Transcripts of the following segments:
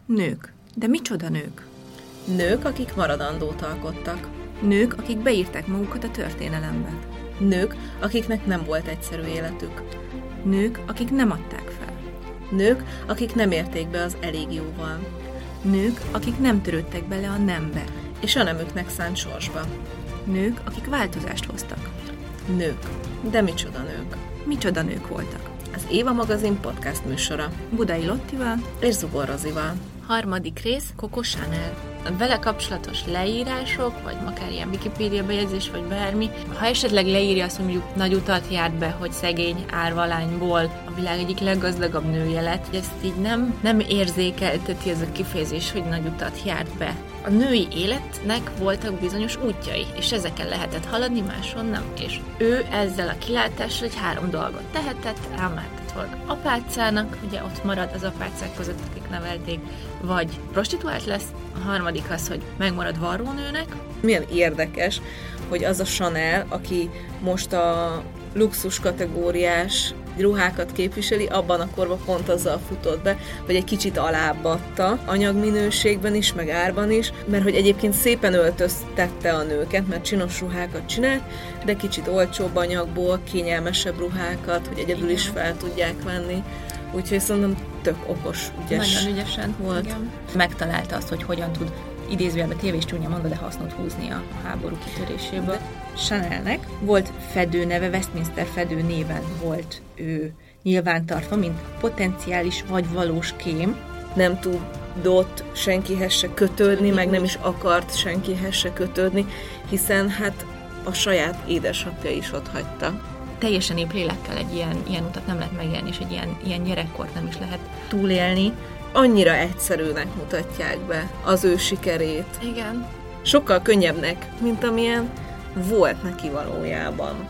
Nők. De micsoda nők? Nők, akik maradandót alkottak. Nők, akik beírták magukat a történelembe. Nők, akiknek nem volt egyszerű életük. Nők, akik nem adták fel. Nők, akik nem érték be az elég jóval. Nők, akik nem törődtek bele a nembe. És a nemüknek szánt sorsba. Nők, akik változást hoztak. Nők. De micsoda nők? Micsoda nők voltak? Az Éva magazin podcast műsora. Budai Lottival és Zubor Rozival. Harmadik rész, Coco Chanel. Vele kapcsolatos leírások, vagy akár ilyen Wikipédia bejegyzés, vagy bármi. Ha esetleg leírja azt, mondjuk nagy utat járt be, hogy szegény árvalányból a világ egyik leggazdagabb nője lett, hogy ezt így nem érzékelteti ez a kifejezés, hogy nagy utat járt be. A női életnek voltak bizonyos útjai, és ezeken lehetett haladni, máson nem. És ő ezzel a kilátással egy 3 dolgot tehetett, elmehetett volna apácának, ugye ott marad az apácák között, akik nevelték, vagy prostituált lesz, a harmadik az, hogy megmarad varrónőnek. Milyen érdekes, hogy az a Chanel, aki most a luxus kategóriás ruhákat képviseli, abban a korban pont azzal futott be, hogy egy kicsit alább adta anyagminőségben is, meg árban is, mert hogy egyébként szépen öltöztette a nőket, mert csinos ruhákat csinált, de kicsit olcsóbb anyagból, kényelmesebb ruhákat, hogy egyedül is fel tudják venni. Úgyhogy szerintem tök okos, ügyes. Nagyon ügyesen volt. Igen. Megtalálta azt, hogy hogyan tud idézőjelben tévés csúnya mondva, de hasznot húzni a háború kitöréséből. Chanelnek volt fedőneve, Westminster fedő néven volt ő nyilvántartva, mint potenciális vagy valós kém. Nem tudott senkihez se kötődni, meg nem is akart senkihez se kötődni, hiszen hát a saját édesapja is ott hagyta. Teljesen épp lélekkel egy ilyen utat nem lehet megélni, és egy ilyen gyerekkort nem is lehet túlélni. Annyira egyszerűnek mutatják be az ő sikerét. Igen. Sokkal könnyebbnek, mint amilyen volt neki valójában.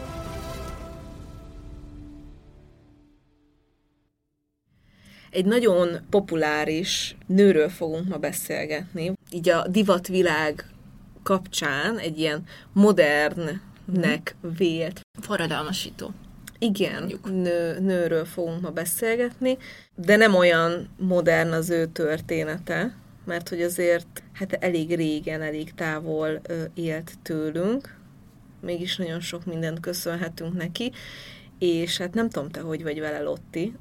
Egy nagyon populáris nőről fogunk ma beszélgetni. Így a divatvilág kapcsán egy ilyen modernnek vélt. Forradalmasító. Igen, nőről fogunk ma beszélgetni, de nem olyan modern az ő története, mert hogy azért hát elég régen, elég távol élt tőlünk, mégis nagyon sok mindent köszönhetünk neki, és hát nem tudom te, hogy vagy vele, Lotti,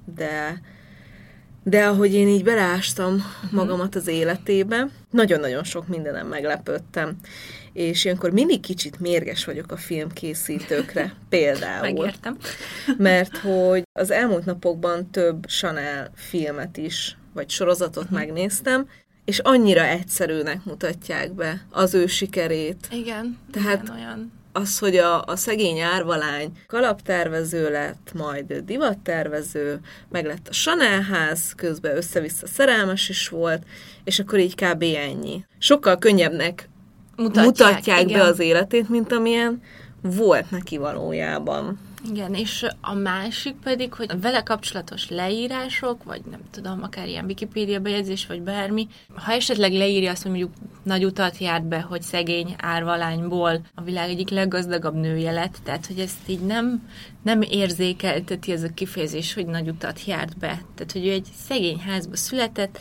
de ahogy én így beleástam magamat az életébe, nagyon-nagyon sok mindenem meglepődtem. És ilyenkor mindig kicsit mérges vagyok a filmkészítőkre, például. Megértem. Mert hogy az elmúlt napokban több Chanel filmet is, vagy sorozatot megnéztem, és annyira egyszerűnek mutatják be az ő sikerét. Igen, tehát igen, olyan. Az, hogy a szegény árvalány kalaptervező lett, majd divattervező, meg lett a Chanel ház, közben össze-vissza szerelmes is volt, és akkor így kb. Ennyi. Sokkal könnyebbnek mutatják be az életét, mint amilyen volt neki valójában. Igen, és a másik pedig, hogy vele kapcsolatos leírások, vagy nem tudom, akár ilyen Wikipédia bejegyzés, vagy bármi, ha esetleg leírja azt, hogy mondjuk nagy utat járt be, hogy szegény árvalányból a világ egyik leggazdagabb nője lett, tehát hogy ezt így nem érzékelteti ez a kifejezés, hogy nagy utat járt be. Tehát, hogy ő egy szegény házba született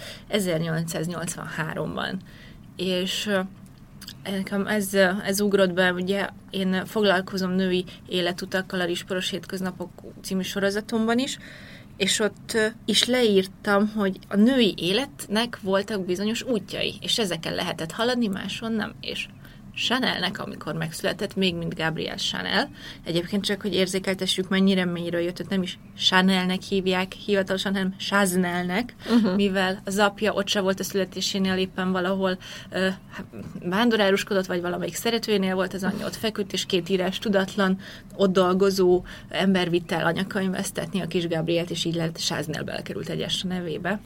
1883-ban. És nekem ez ugrott be, ugye én foglalkozom női életutakkal a Risporos hétköznapok című sorozatomban is, és ott is leírtam, hogy a női életnek voltak bizonyos útjai, és ezeken lehetett haladni, máson nem, és Chanelnek, amikor megszületett, még mint Gabrielle Chanel. Egyébként csak, hogy érzékeltessük, mennyire mélyről jött, nem is Chanelnek hívják hivatalosan, hanem Chaznelnek, mivel az apja ott se volt a születésénél, éppen valahol vándoráruskodott, vagy valamelyik szeretőjénél volt, az anyja ott feküdt, és 2 írás tudatlan, ott dolgozó ember vitt el anyakönyvesztetni a kis Gabrielt, és így lett Chaznel belekerült egyes nevébe.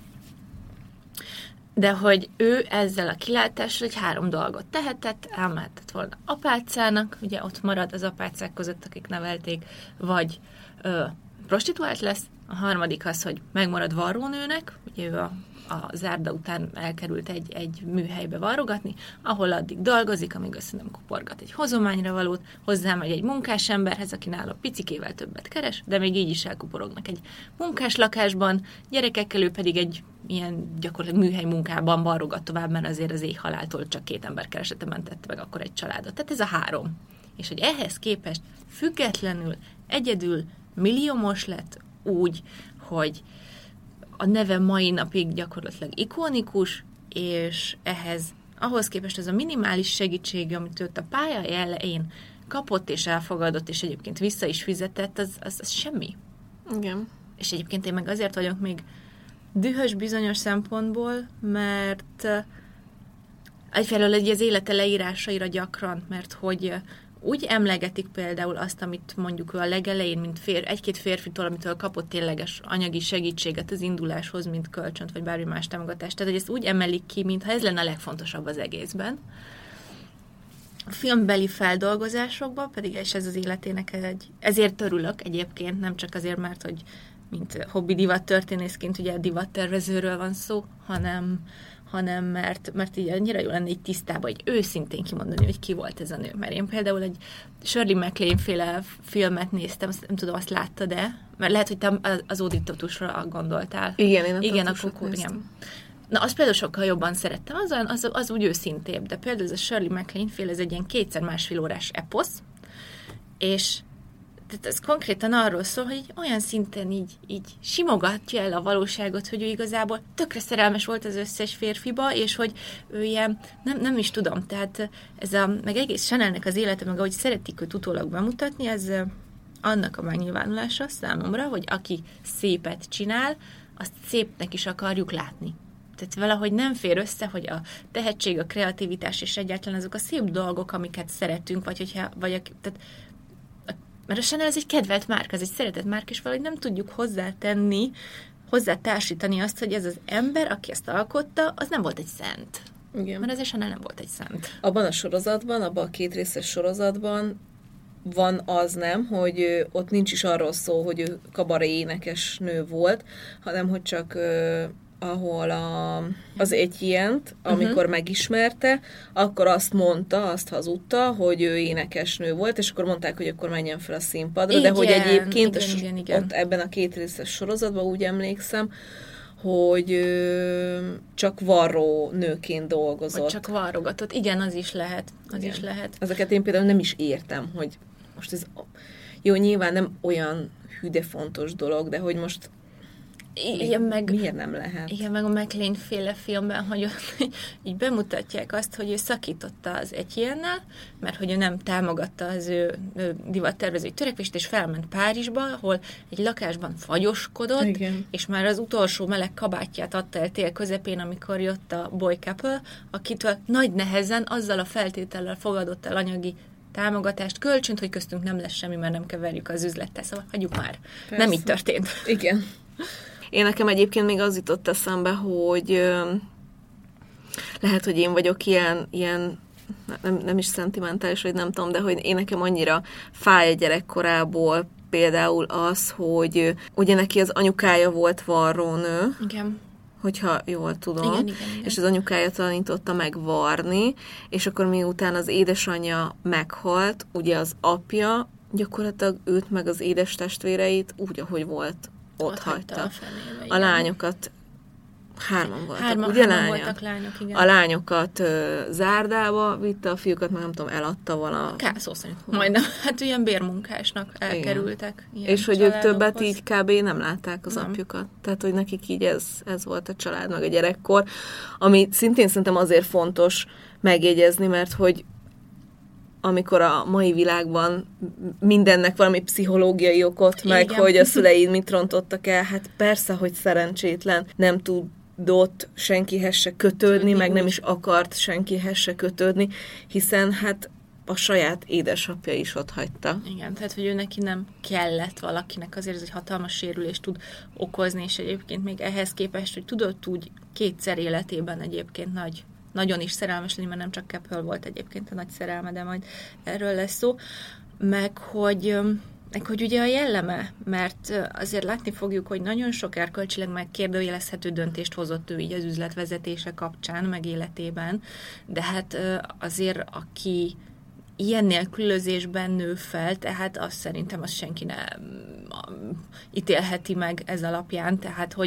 De hogy ő ezzel a kilátással egy 3 dolgot tehetett, elmehetett volna apácának, ugye ott marad az apácák között, akik nevelték, vagy prostituált lesz, a harmadik az, hogy megmarad varrónőnek, ugye ő a a zárda után elkerült egy műhelybe varrogatni, ahol addig dolgozik, amíg össze nem kuporgat egy hozományra valót, hozzámegy egy munkásemberhez, aki nála picikével többet keres, de még így is elkuporognak egy munkás lakásban, gyerekekkel, ő pedig egy ilyen gyakorlatilag műhely munkában varrogat tovább, mert azért az éhhaláltól csak 2 ember keresete mentette meg akkor egy családot. Tehát ez a 3. És hogy ehhez képest függetlenül, egyedül milliómos lett úgy, hogy a neve mai napig gyakorlatilag ikonikus, és ahhoz képest ez a minimális segítség, amit őt a pálya elején kapott és elfogadott, és egyébként vissza is fizetett, az semmi. Igen. És egyébként én meg azért vagyok még dühös bizonyos szempontból, mert egyfelől az élete leírásaira gyakran, mert hogy úgy emlegetik például azt, amit mondjuk ő a legelején, mint egy-két férfitől, amitől kapott tényleges anyagi segítséget az induláshoz, mint kölcsönt, vagy bármi más támogatást. Tehát, hogy ezt úgy emelik ki, mintha ez lenne a legfontosabb az egészben. A filmbeli feldolgozásokban pedig, és ez az életének ezért örülök egyébként, nem csak azért, mert hogy mint hobbi divattörténészként ugye divattervezőről van szó, hanem mert így annyira jó lenne így tisztában, hogy őszintén kimondani, hogy ki volt ez a nő. Mert én például egy Shirley MacLaine féle filmet néztem, nem tudom, azt láttad-e? Mert lehet, hogy te az Auditoriusra gondoltál. Igen, akkor igen. Na, azt például sokkal jobban szerettem, az úgy őszintébb, de például ez a Shirley MacLaine féle, ez egy ilyen 2x1,5 órás eposz, és tehát ez konkrétan arról szól, hogy olyan szinten így simogatja el a valóságot, hogy ő igazából tökre szerelmes volt az összes férfiba, és hogy ő ilyen, nem is tudom, tehát meg egész Chanelnek az élete, meg ahogy szeretik őt utólag bemutatni, ez annak a megnyilvánulása számomra, hogy aki szépet csinál, azt szépnek is akarjuk látni. Tehát valahogy nem fér össze, hogy a tehetség, a kreativitás és egyáltalán azok a szép dolgok, amiket szeretünk, tehát mert a Chanel ez egy kedvelt márka, ez egy szeretett márka, és valahogy nem tudjuk hozzátársítani azt, hogy ez az ember, aki ezt alkotta, az nem volt egy szent. Igen. Mert ez a Chanel nem volt egy szent. Abban a sorozatban, abban a 2 részes sorozatban van az nem, hogy ott nincs is arról szó, hogy ő kabaré énekes nő volt, hanem hogy csak ahol az Etienne-t, amikor megismerte, akkor azt hazudta, hogy ő énekesnő volt, és akkor mondták, hogy akkor menjen fel a színpadra, igen, de hogy egyébként igen. Ott ebben a 2 részes sorozatban úgy emlékszem, hogy csak varró nőként dolgozott. Vagy csak varrogatott. Igen, az is lehet. Is lehet. Ezeket én például nem is értem, hogy most ez jó, nyilván nem olyan hű de fontos dolog, de hogy most miért nem lehet? Igen, meg a MacLaine féle filmben, hogy így bemutatják azt, hogy ő szakította az Etienne-nel, mert hogy ő nem támogatta az ő divattervezői törekvést, és felment Párizsba, ahol egy lakásban fagyoskodott, igen, és már az utolsó meleg kabátját adta el tél közepén, amikor jött a boy couple, akitől nagy nehezen azzal a feltétellel fogadott el anyagi támogatást, kölcsönt, hogy köztünk nem lesz semmi, mert nem keverjük az üzlettel. Szóval hagyjuk már. Persze. Nem így történt. Igen. Én nekem egyébként még az jutott eszembe, hogy lehet, hogy én vagyok ilyen nem is szentimentális, vagy nem tudom, de hogy én nekem annyira fáj a gyerekkorából például az, hogy ugye neki az anyukája volt varrónő. Igen. Hogyha jól tudom. Igen. És az anyukája tanította meg varni, és akkor miután az édesanyja meghalt, ugye az apja gyakorlatilag őt meg az édes testvéreit úgy, ahogy volt, ott hagyta. A lányokat, 3 voltak, ugye voltak lányok, igen. A lányokat zárdába vitte, a fiúkat meg nem tudom, eladta vala. Szó szerint majdnem, hát ilyen bérmunkásnak elkerültek. És hogy ők többet így kb. Nem látták az apjukat. Tehát, hogy nekik így ez volt a család, meg a gyerekkor, ami szintén szerintem azért fontos megjegyezni, mert hogy amikor a mai világban mindennek valami pszichológiai okot, meg igen, hogy a szüleid mit rontottak el, hát persze, hogy szerencsétlen, nem tudott senkihez se kötődni, meg nem is akart senkihez se kötődni, hiszen hát a saját édesapja is ott hagyta. Igen, tehát, hogy ő neki nem kellett valakinek, azért ez egy hatalmas sérülést tud okozni, és egyébként még ehhez képest, hogy tudott úgy 2-szer életében egyébként nagyon is szerelmes lenni, mert nem csak Keppel volt egyébként a nagy szerelme, de majd erről lesz szó. Meg, hogy hogy ugye a jelleme, mert azért látni fogjuk, hogy nagyon sok erkölcsileg megkérdőjelezhető döntést hozott ő így az üzletvezetése kapcsán, meg életében, de hát azért aki ilyen nélkülözésben nő fel, tehát azt szerintem azt senki nem ítélheti meg ez alapján, tehát hogy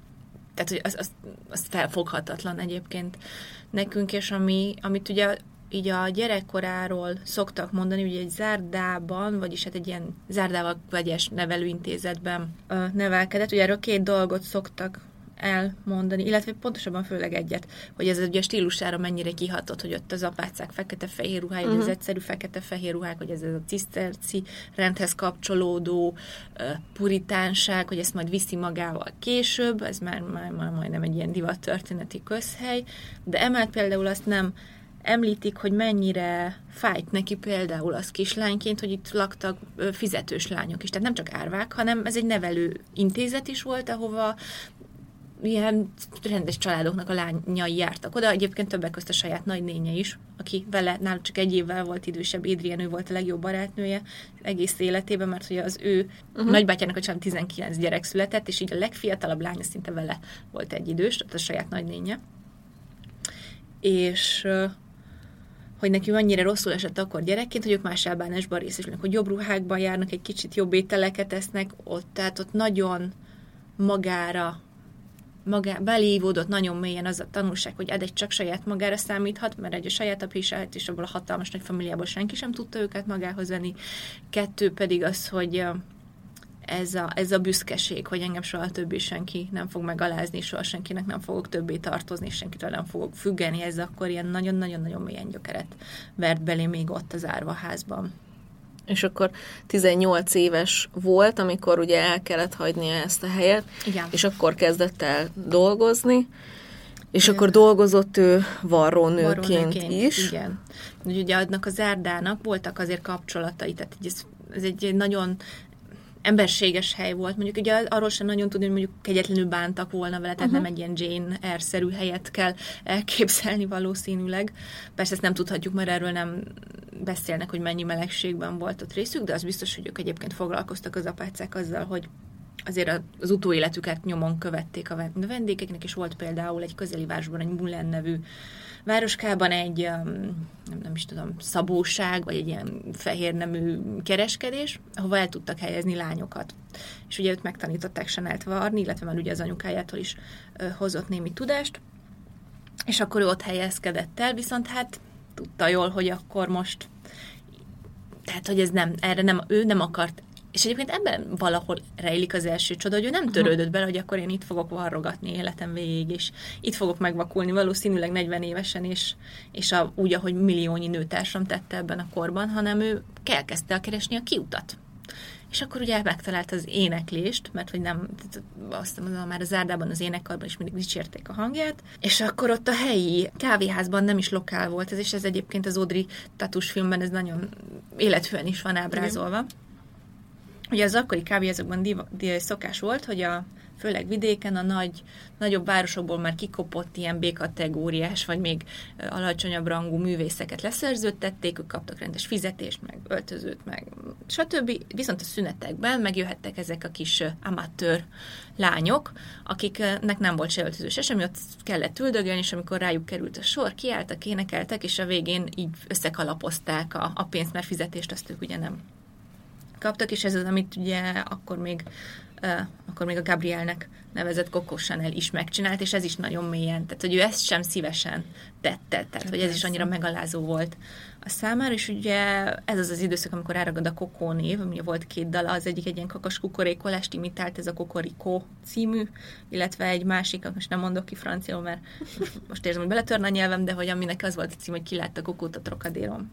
az felfoghatatlan egyébként nekünk, és amit ugye így a gyerekkoráról szoktak mondani, ugye egy zárdában, vagyis hát egy ilyen zárdával vegyes nevelőintézetben nevelkedett. Ugye erről 2 dolgot szoktak elmondani, illetve pontosabban főleg egyet, hogy ez ugye a stílusára mennyire kihatott, hogy ott az apácák fekete-fehér ruhája, az egyszerű fekete-fehér ruhák, hogy ez a ciszterci rendhez kapcsolódó puritánság, hogy ezt majd viszi magával később, ez már majdnem egy ilyen divattörténeti közhely, de emellett például azt nem említik, hogy mennyire fájt neki például az kislányként, hogy itt laktak fizetős lányok is. Tehát nem csak árvák, hanem ez egy nevelő intézet is volt, ahova ilyen rendes családoknak a lányai jártak oda. Egyébként többek közt a saját nagynénye is, aki vele náluk csak 1 évvel volt idősebb, Adrienne, ő volt a legjobb barátnője egész életében, mert hogy az ő nagybátyjának a család 19 gyerek született, és így a legfiatalabb lánya szinte vele volt egyidős, tehát a saját nagynénye. És hogy neki annyira rosszul esett akkor gyerekként, hogy ők más elbánásban részesülnek, hogy jobb ruhákban járnak, egy kicsit jobb ételeket esznek, tehát ott nagyon belévódott nagyon mélyen az a tanulság, hogy egy csak saját magára számíthat, mert egy a saját apja is állt, és abból a hatalmas nagy familiából senki sem tudta őket magához venni. 2 pedig az, hogy ez a büszkeség, hogy engem soha többé senki nem fog megalázni, soha senkinek nem fogok többé tartozni, és senkitől nem fogok függeni, ez akkor ilyen nagyon-nagyon-nagyon mélyen gyökeret vert belé még ott az árvaházban. És akkor 18 éves volt, amikor ugye el kellett hagynia ezt a helyet, igen. És akkor kezdett el dolgozni, és akkor dolgozott ő varrónőként is. Igen. Ugye adnak a zárdának voltak azért kapcsolatai, tehát ez egy nagyon emberséges hely volt. Mondjuk ugye arról sem nagyon tudni, hogy mondjuk kegyetlenül bántak volna vele, tehát nem egy ilyen Jane Eyre-szerű helyet kell elképzelni valószínűleg. Persze ezt nem tudhatjuk, mert erről nem beszélnek, hogy mennyi melegségben volt ott részük, de az biztos, hogy ők egyébként foglalkoztak az apácák azzal, hogy azért az utóéletüket nyomon követték a vendégeknek, és volt például egy közeli városban egy Moulin nevű városkában egy, nem is tudom, szabóság, vagy egy ilyen fehér nemű kereskedés, ahova el tudtak helyezni lányokat. És ugye őt megtanították Chanelt varni, illetve már ugye az anyukájától is hozott némi tudást, és akkor ő ott helyezkedett el, viszont hát tudta jól, hogy akkor most, tehát, hogy ez nem, erre nem, ő nem akart. És egyébként ebben valahol rejlik az első csoda, hogy ő nem törődött bele, hogy akkor én itt fogok varrogatni életem végig, és itt fogok megvakulni valószínűleg 40 évesen, és úgy, ahogy milliónyi nőtársam tette ebben a korban, hanem ő elkezdte el keresni a kiutat. És akkor ugye megtalálta az éneklést, mert hogy nem, azt mondom, már a zárdában, az énekkarban is mindig dicsérték a hangját, és akkor ott a helyi kávéházban nem is lokál volt ez, és ez egyébként az Audrey Tautou filmben ez nagyon élethűen is van ábrázolva. Ugye az akkori kávéházakban szokás volt, hogy főleg vidéken a nagyobb városokból már kikopott ilyen B-kategóriás, vagy még alacsonyabb rangú művészeket leszerződtették, ők kaptak rendes fizetést, meg öltözőt, meg stb. Viszont a szünetekben megjöhettek ezek a kis amatőr lányok, akiknek nem volt se öltöző, se semmi, ott kellett üldögélni, és amikor rájuk került a sor, kiálltak, énekeltek, és a végén így összekalapozták a pénzt, mert fizetést azt ők ugye nem kaptak, és ez az, amit ugye akkor még a Gabrielnek nevezett Coco Chanel is megcsinált, és ez is nagyon mélyen, tehát hogy ő ezt sem szívesen tette, tehát hogy ez is annyira megalázó volt a számára, és ugye ez az időszak, amikor ráragad a Coco név, ami volt 2 dala, az egyik egy ilyen kakas kukorékolást imitált, ez a Cocorico című, illetve egy másik, most nem mondok ki franciául, mert most érzem, hogy beletörne a nyelvem, de hogy aminek az volt a cím, hogy kilátta Cocót a Trocadéron.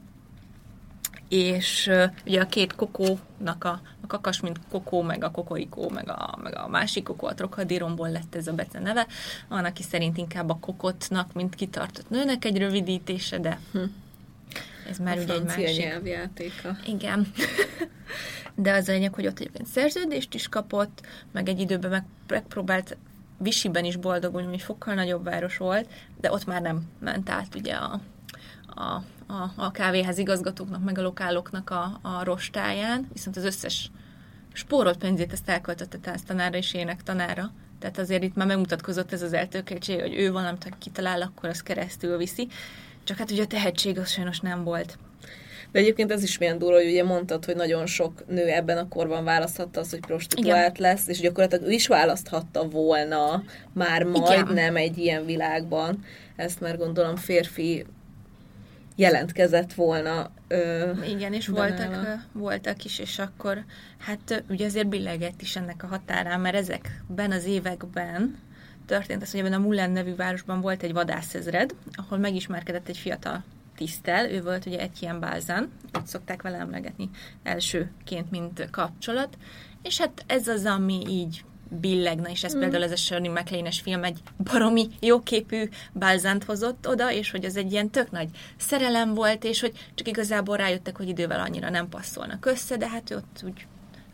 És ugye a 2 kokónak a kakas, mint kokó, meg a kokorikó, meg a másik kokó, a Trocadéronból lett ez a bece neve. Van, aki szerint inkább a kokotnak, mint kitartott nőnek egy rövidítése, de ez már ugye egy másik. Nyelvjátéka. Igen. De az a lényeg, hogy ott egyébként szerződést is kapott, meg egy időben megpróbált Vichyben is boldogulni, hogy fokkal nagyobb város volt, de ott már nem ment át ugye a kávéház igazgatóknak, meg a lokáloknak a rostáján, viszont az összes spórolt pénzét ezt elköltötte tánctanára és énektanára. Tehát azért itt már megmutatkozott ez az eltökéltség, hogy ő valamit, ha kitalál, akkor az keresztül viszi. Csak hát ugye a tehetség az sajnos nem volt. De egyébként ez is milyen durva, hogy ugye mondtad, hogy nagyon sok nő ebben a korban választhatta azt, hogy prostituált lesz, és gyakorlatilag ő is választhatta volna már majdnem egy ilyen világban. Ezt már gondolom férfi jelentkezett volna. Igen, és voltak is, és akkor hát ugye azért billegett is ennek a határán, mert ezekben az években történt az, hogy ebben a Moulin nevű városban volt egy vadászezred, ahol megismerkedett egy fiatal tisztel, ő volt ugye Etienne Balzan, úgy szokták vele emlegetni elsőként, mint kapcsolat, és hát ez az, ami így billegna, és ez például ez a Shirley MacLaine-es film egy baromi jóképű Balzant hozott oda, és hogy az egy ilyen tök nagy szerelem volt, és hogy csak igazából rájöttek, hogy idővel annyira nem passzolnak össze, de hát ő ott úgy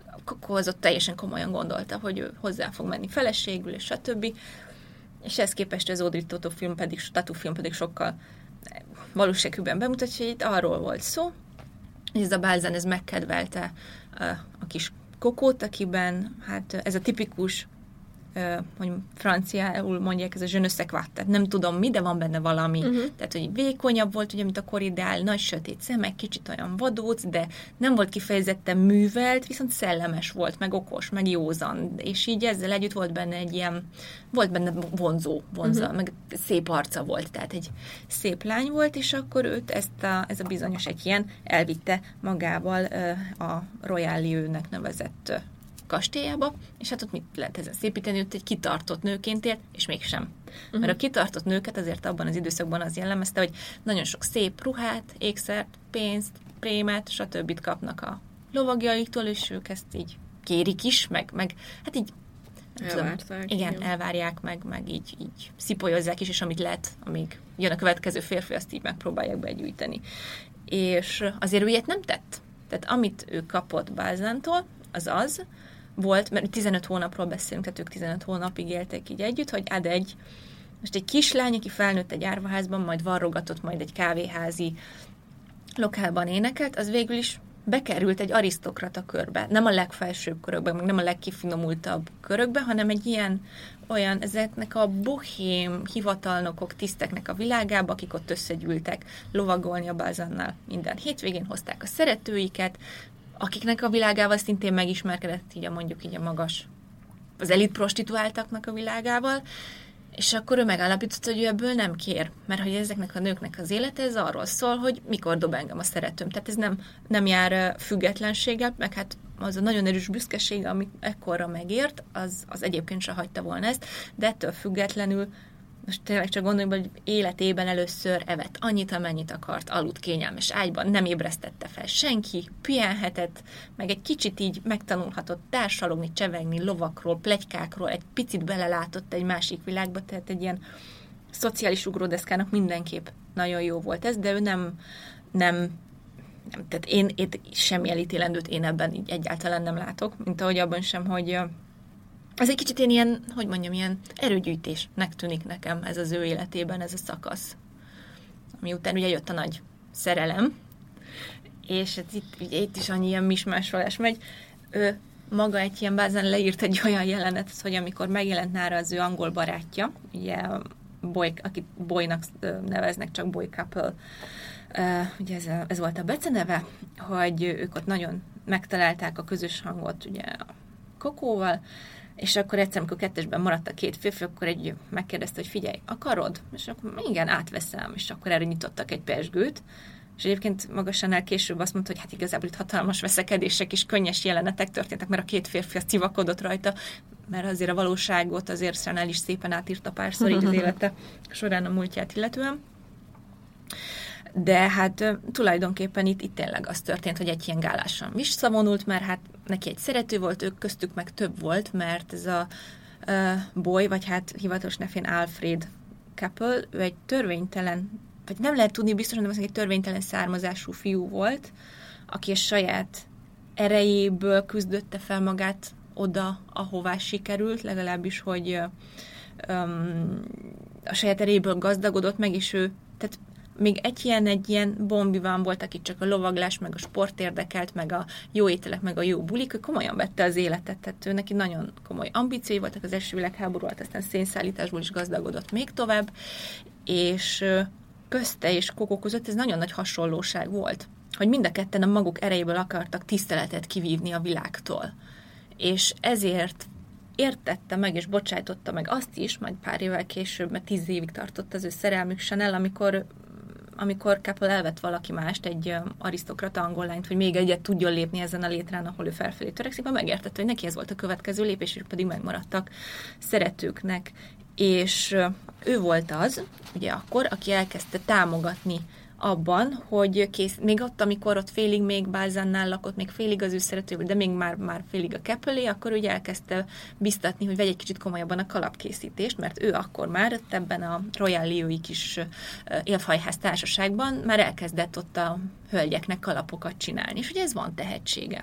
ott teljesen komolyan gondolta, hogy ő hozzá fog menni feleségül, és stb. És ehhez képest az Audrey Tautou film pedig sokkal valósághűbben bemutatja, hogy itt arról volt szó, hogy ez a Balzan, ez megkedvelte a kis Kokót, akiben hát ez a tipikus, hogy franciául mondják, ez a je ne sais quoi, tehát nem tudom mi, de van benne valami. Tehát, hogy vékonyabb volt, ugye, mint a koridál, nagy sötét szemek, kicsit olyan vadóc, de nem volt kifejezetten művelt, viszont szellemes volt, meg okos, meg józan, és így ezzel együtt volt benne egy ilyen, volt benne vonzó, meg szép arca volt, tehát egy szép lány volt, és akkor őt ez a bizonyos egy ilyen elvitte magával a Royal Lieu-nek nevezett kastélyába, és hát ott mit lehet ezen szépíteni, ott egy kitartott nőként élt, és mégsem. Mert a kitartott nőket azért abban az időszakban az jellemezte, hogy nagyon sok szép ruhát, ékszert, pénzt, prémet, stb. Kapnak a lovagjaiktól, és ők ezt így kérik is, meg hát így igen, elvárják, meg így szipolyozzák is, és amit lehet, amíg jön a következő férfi, azt így megpróbálják begyűjteni. És azért ő ilyet nem tett. Tehát amit ő kapott Balzantól, az volt, mert 15 hónapról beszélünk, tehát ők 15 hónapig éltek így együtt, hogy most egy kislány, aki felnőtt egy árvaházban, majd varrogatott, majd egy kávéházi lokálban énekelt, az végül is bekerült egy arisztokrata körbe. Nem a legfelsőbb körökbe, meg nem a legkifinomultabb körökbe, hanem egy olyan ezeknek a bohém hivatalnokok, tiszteknek a világába, akik ott összegyűltek lovagolni a Balzannal minden hétvégén, hozták a szeretőiket, akiknek a világával szintén megismerkedett így a magas, az elit prostituáltaknak a világával, és akkor ő megállapította, hogy ő ebből nem kér, mert hogy ezeknek a nőknek az élete, ez arról szól, hogy mikor dob engem a szeretőm. Tehát ez nem jár függetlenséggel, meg hát az a nagyon erős büszkeség, amit ekkorra megért, az egyébként se hagyta volna ezt, de ettől függetlenül most tényleg csak gondoljunk, hogy életében először evett annyit, amennyit akart, aludt kényelmes ágyban, nem ébresztette fel senki, pihenhetett, meg egy kicsit így megtanulhatott társalogni, csevegni lovakról, pletykákról, egy picit belelátott egy másik világba, tehát egy ilyen szociális ugródeszkának mindenképp nagyon jó volt ez, de ő nem tehát én semmi elítélendőt én ebben így egyáltalán nem látok, mint ahogy abban sem, hogy ez egy kicsit ilyen, hogy mondjam, ilyen erőgyűjtésnek tűnik nekem ez az ő életében, ez a szakasz. Ami után ugye jött a nagy szerelem, és itt is annyi ilyen mismásolás megy. Ő maga egy ilyen Balzan leírt egy olyan jelenetet, hogy amikor megjelent nála az ő angol barátja, ugye akit Boynak neveznek, csak Boy Couple, ugye ez volt a beceneve, hogy ők ott nagyon megtalálták a közös hangot ugye a Kokóval, és akkor egyszer, amikor kettesben maradt a két férfi, akkor megkérdezte, hogy figyelj, akarod? És akkor igen, átveszem, és akkor erre nyitottak egy pezsgőt, és egyébként maga Chanel később azt mondta, hogy hát igazából itt hatalmas veszekedések és könnyes jelenetek történtek, mert a két férfi azt civakodott rajta, mert azért a valóságot azért Chanel is szépen átírta párszor így az élete során a múltját illetően. De hát tulajdonképpen itt tényleg az történt, hogy egy ilyen gálásan visszavonult, mert hát neki egy szerető volt, ők köztük meg több volt, mert ez a Boy, vagy hát hivatalos nevén Alfred Couple, ő egy törvénytelen, vagy nem lehet tudni biztosan, de egy törvénytelen származású fiú volt, aki a saját erejéből küzdötte fel magát oda, ahová sikerült, legalábbis, hogy a saját erejéből gazdagodott meg, és ő, tehát még egy ilyen bombiván volt, aki csak a lovaglás, meg a sport érdekelt, meg a jó ételek, meg a jó bulik, ő komolyan vette az életet, tehát ő neki nagyon komoly ambíciói voltak az első világháború alatt, aztán szénszállításból is gazdagodott még tovább, és közte és Coco között ez nagyon nagy hasonlóság volt, hogy mind a ketten a maguk erejéből akartak tiszteletet kivívni a világtól. És ezért értette meg, és bocsájtotta meg azt is, majd pár évvel később, mert 10 évig tartott az ő szerelmük Chanel, amikor Keppel elvett valaki mást, egy arisztokrata angol lányt, hogy még egyet tudjon lépni ezen a létrán, ahol ő felfelé törekszik, megértette, hogy neki ez volt a következő lépés, és pedig megmaradtak szeretőknek. És ő volt az, ugye akkor, aki elkezdte támogatni abban, hogy még ott, amikor ott félig még Balzannál lakott, még félig az ő szeretővel, de még már félig a Keppelé, akkor ugye elkezdte biztatni, hogy vegye egy kicsit komolyabban a kalapkészítést, mert ő akkor már ebben a Royal Leo-i kis élfajház társaságban már elkezdett ott a hölgyeknek kalapokat csinálni, és ugye ez van tehetsége.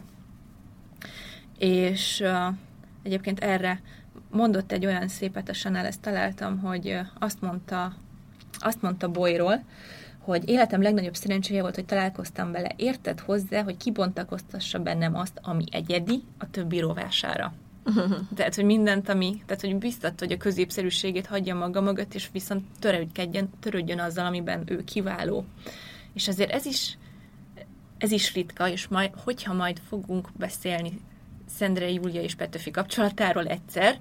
És egyébként erre mondott egy olyan szépet a Chanel, ezt találtam, hogy azt mondta Boyról, hogy életem legnagyobb szerencséje volt, hogy találkoztam vele. Érted hozzá, hogy kibontakoztassa bennem azt, ami egyedi, a többi rovására. Tehát, hogy mindent, tehát, hogy biztatta, hogy a középszerűségét hagyja maga mögött, és viszont törődjön azzal, amiben ő kiváló. És azért ez is ritka, és hogyha majd fogunk beszélni Szendrei Júlia és Petőfi kapcsolatáról egyszer,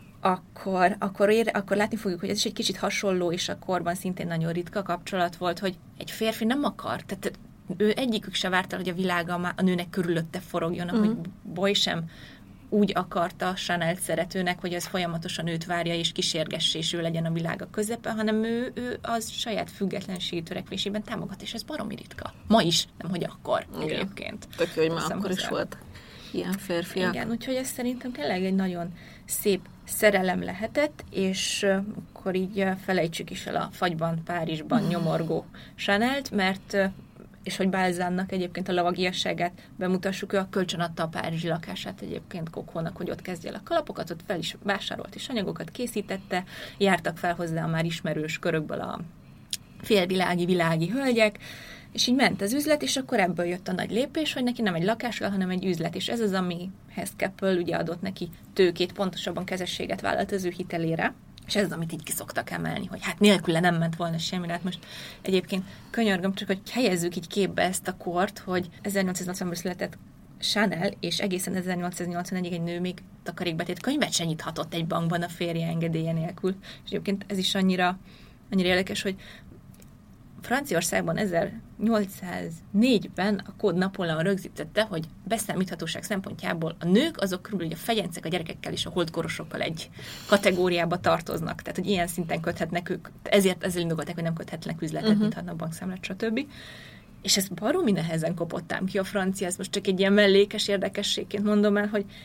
akkor látni fogjuk, hogy ez is egy kicsit hasonló, és a korban szintén nagyon ritka kapcsolat volt, hogy egy férfi nem akar, tehát ő egyikük se várta, hogy a világa a nőnek körülötte forogjon, ahogy Boy sem úgy akarta Chanel szeretőnek, hogy ez folyamatosan őt várja és kísérgesse, és ő legyen a világa közepe, hanem ő az saját függetlenségi törekvésében támogat, és ez baromi ritka. Ma is, nem hogy akkor egyébként. Tök jó, hogy már akkor is volt ilyen férfiak. Igen, úgyhogy ez szerintem tényleg egy nagyon szép szerelem lehetett, és akkor így felejtsük is el a fagyban, Párizsban nyomorgó Chanelt, mert és hogy Balzannak egyébként a lovagiasságát bemutassuk, ő a kölcsön adta a párizsi lakását egyébként Cocónak, hogy ott kezdje el a kalapokat, ott fel is vásárolt és anyagokat készítette, jártak fel hozzá a már ismerős körökből a világi hölgyek, és így ment az üzlet, és akkor ebből jött a nagy lépés, hogy neki nem egy lakásra, hanem egy üzlet, és ez az, amihez Keppel ugye adott neki tőkét, pontosabban kezességet vállalt az ő hitelére, és ez az, amit így ki szoktak emelni, hogy hát nélküle nem ment volna semmi, hát most egyébként könyörgöm, csak hogy helyezzük így képbe ezt a kort, hogy 1880-ban született Chanel, és egészen 1881-ig egy nő még takarékbetét könyvet se nyithatott egy bankban a férje engedélye nélkül. És egyébként ez is annyira érdekes, hogy Franciaországban 1804-ben a Kód Napóleon rögzítette, hogy beszámíthatóság szempontjából a nők azok körülbelül a fegyencek, a gyerekekkel és a holdkorosokkal egy kategóriába tartoznak. Tehát, hogy ilyen szinten köthetnek ők, ezzel indokolták, hogy nem köthetnek üzletet, nyithatnak bankszámlát, stb. És ez baromi nehezen kopott ám ki a francia, ez most csak egy ilyen mellékes érdekességként mondom el, hogy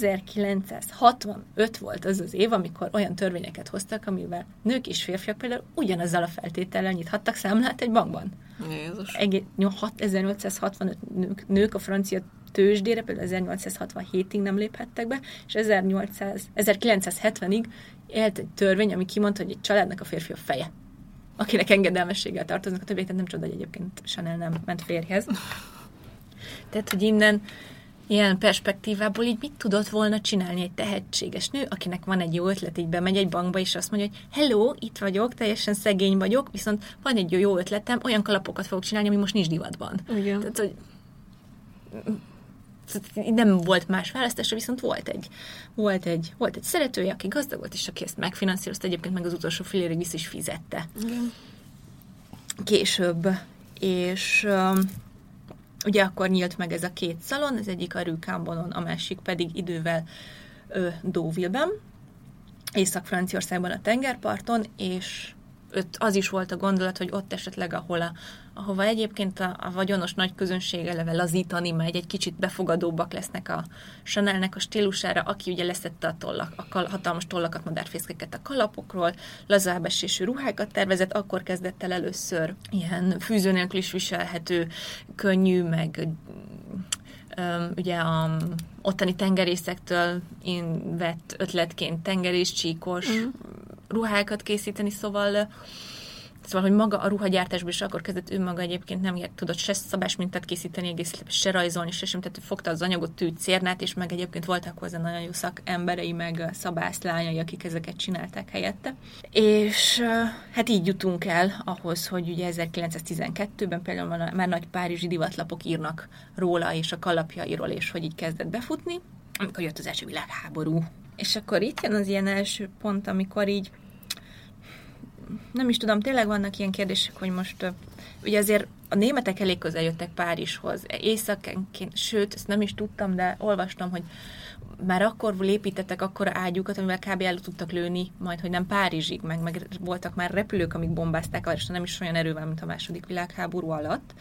1965 volt az az év, amikor olyan törvényeket hoztak, amivel nők és férfiak például ugyanazzal a feltétellel nyithattak számlát egy bankban. Jézus. 1865 nők a francia tőzsdére, például 1867-ig nem léphettek be, és 1970-ig élt egy törvény, ami kimondta, hogy egy családnak a férfi a feje, akinek engedelmességgel tartoznak a többiek, tehát nem csoda, hogy egyébként Chanel nem ment férjhez. Tehát, hogy innen ilyen perspektívából így mit tudott volna csinálni egy tehetséges nő, akinek van egy jó ötlet, így bemegy egy bankba, és azt mondja, hogy hello, itt vagyok, teljesen szegény vagyok, viszont van egy jó ötletem, olyan kalapokat fogok csinálni, ami most nincs divatban. Igen. Tehát, hogy nem volt más választása, viszont volt egy szeretője, aki gazdag volt, és aki ezt megfinanszírozta, egyébként meg az utolsó fillérig vissza is fizette. Igen. Később. És ugye akkor nyílt meg ez a két szalon, az egyik a Rue Cambonon, a másik pedig idővel Deauville-ben, Észak-Franciaországban a tengerparton, és az is volt a gondolat, hogy ott esetleg, ahova egyébként a vagyonos nagy közönség eleve lazítani megy, egy kicsit befogadóbbak lesznek a Chanelnek a stílusára, aki ugye leszette a hatalmas tollakat, madárfészkeket a kalapokról, lazább esésű ruhákat tervezett, akkor kezdett el először ilyen fűző nélkül is viselhető, könnyű, meg ugye a ottani tengerészektől vett ötletként tengerészcsíkos ruhákat készíteni, szóval Szóval, hogy maga a ruhagyártásból is akkor kezdett, ő maga egyébként nem tudott se szabásmintát készíteni egész, se rajzolni, se sem, tehát fogta az anyagot, tűcérnát, és meg egyébként voltak hozzá nagyon jó szakemberei, meg szabászlányai, akik ezeket csinálták helyette. És hát így jutunk el ahhoz, hogy ugye 1912-ben például már nagy párizsi divatlapok írnak róla, és a kalapjairól, és hogy így kezdett befutni, amikor jött az első világháború. És akkor itt jön az ilyen első pont, amikor így nem is tudom, tényleg vannak ilyen kérdések, hogy most ugye azért a németek elég közel jöttek Párizshoz, éjszakenként, sőt, ezt nem is tudtam, de olvastam, hogy már akkor építettek akkora ágyukat, amivel kb. El tudtak lőni, majd, hogy nem Párizsig, meg voltak már repülők, amik bombázták, és nem is olyan erővel, mint a második világháború alatt.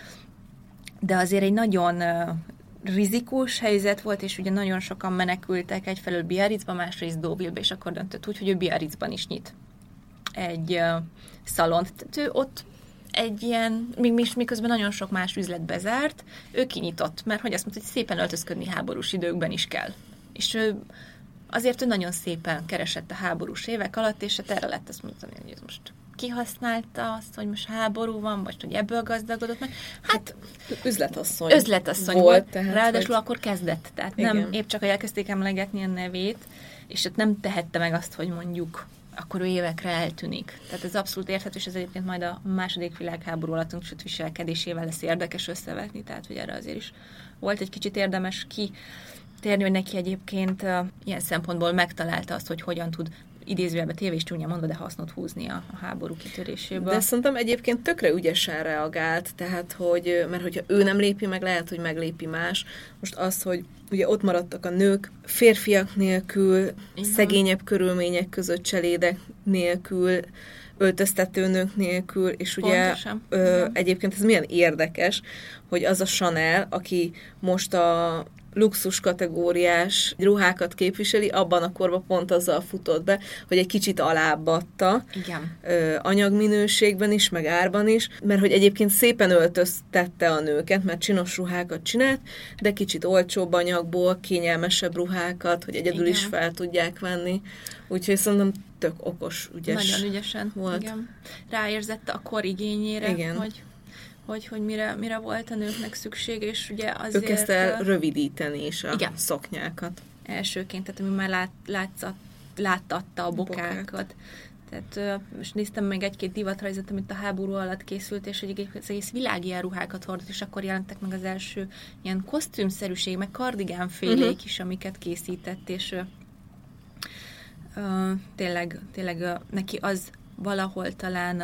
De azért egy nagyon rizikós helyzet volt, és ugye nagyon sokan menekültek egyfelől Biarritzba, másrészt Deauville-be, és akkor döntött úgy, hogy ő Biarritzban is nyit egy szalont. Tehát ő ott egy ilyen, miközben nagyon sok más üzlet bezárt, ő kinyitott, mert hogy azt mondta, hogy szépen öltözködni háborús időkben is kell. És azért ő nagyon szépen keresett a háborús évek alatt, és hát erre lett azt mondani, hogy ez most kihasználta azt, hogy most háború van, vagy hogy ebből gazdagodott meg. Hát üzletasszony volt. Tehát, ráadásul akkor kezdett. Tehát igen. Nem épp csak, hogy elkezdték emlegetni a nevét, és ott nem tehette meg azt, hogy mondjuk akkor ő évekre eltűnik. Tehát ez abszolút érthető, és ez egyébként majd a második világháború alatt sőt viselkedésével lesz érdekes összevetni, tehát hogy erre azért is volt egy kicsit érdemes kitérni, hogy neki egyébként ilyen szempontból megtalálta azt, hogy hogyan tud idézőjelben tévés csúnyán mondva, de hasznot húzni a háború kitöréséből. De szerintem egyébként tökre ügyesen reagált, tehát hogy, mert hogyha ő nem lépi meg, lehet, hogy meglépi más. Most az, hogy ugye ott maradtak a nők, férfiak nélkül, szegényebb körülmények között, cselédek nélkül, öltöztető nők nélkül, és ugye egyébként ez milyen érdekes, hogy az a Chanel, aki most a luxus kategóriás ruhákat képviseli, abban a korban pont azzal futott be, hogy egy kicsit alábbadta anyagminőségben is, meg árban is, mert hogy egyébként szépen öltöztette a nőket, mert csinos ruhákat csinált, de kicsit olcsóbb anyagból, kényelmesebb ruhákat, hogy egyedül is fel tudják venni. Úgyhogy szerintem tök okos, ügyes. Nagyon ügyesen volt. Igen. Ráérzett a kor igényére, igen. hogy mire volt a nőknek szükség, és ugye azért... Ő kezdte rövidíteni is a szoknyákat. Elsőként, tehát ami már láttatta a bokákat. Tehát most néztem meg egy-két divatrajzot, amit a háború alatt készült, és hogy az egész világ ilyen ruhákat hordott, és akkor jelentek meg az első ilyen kosztümszerűség, meg kardigánfélék is, amiket készített, és tényleg neki az valahol talán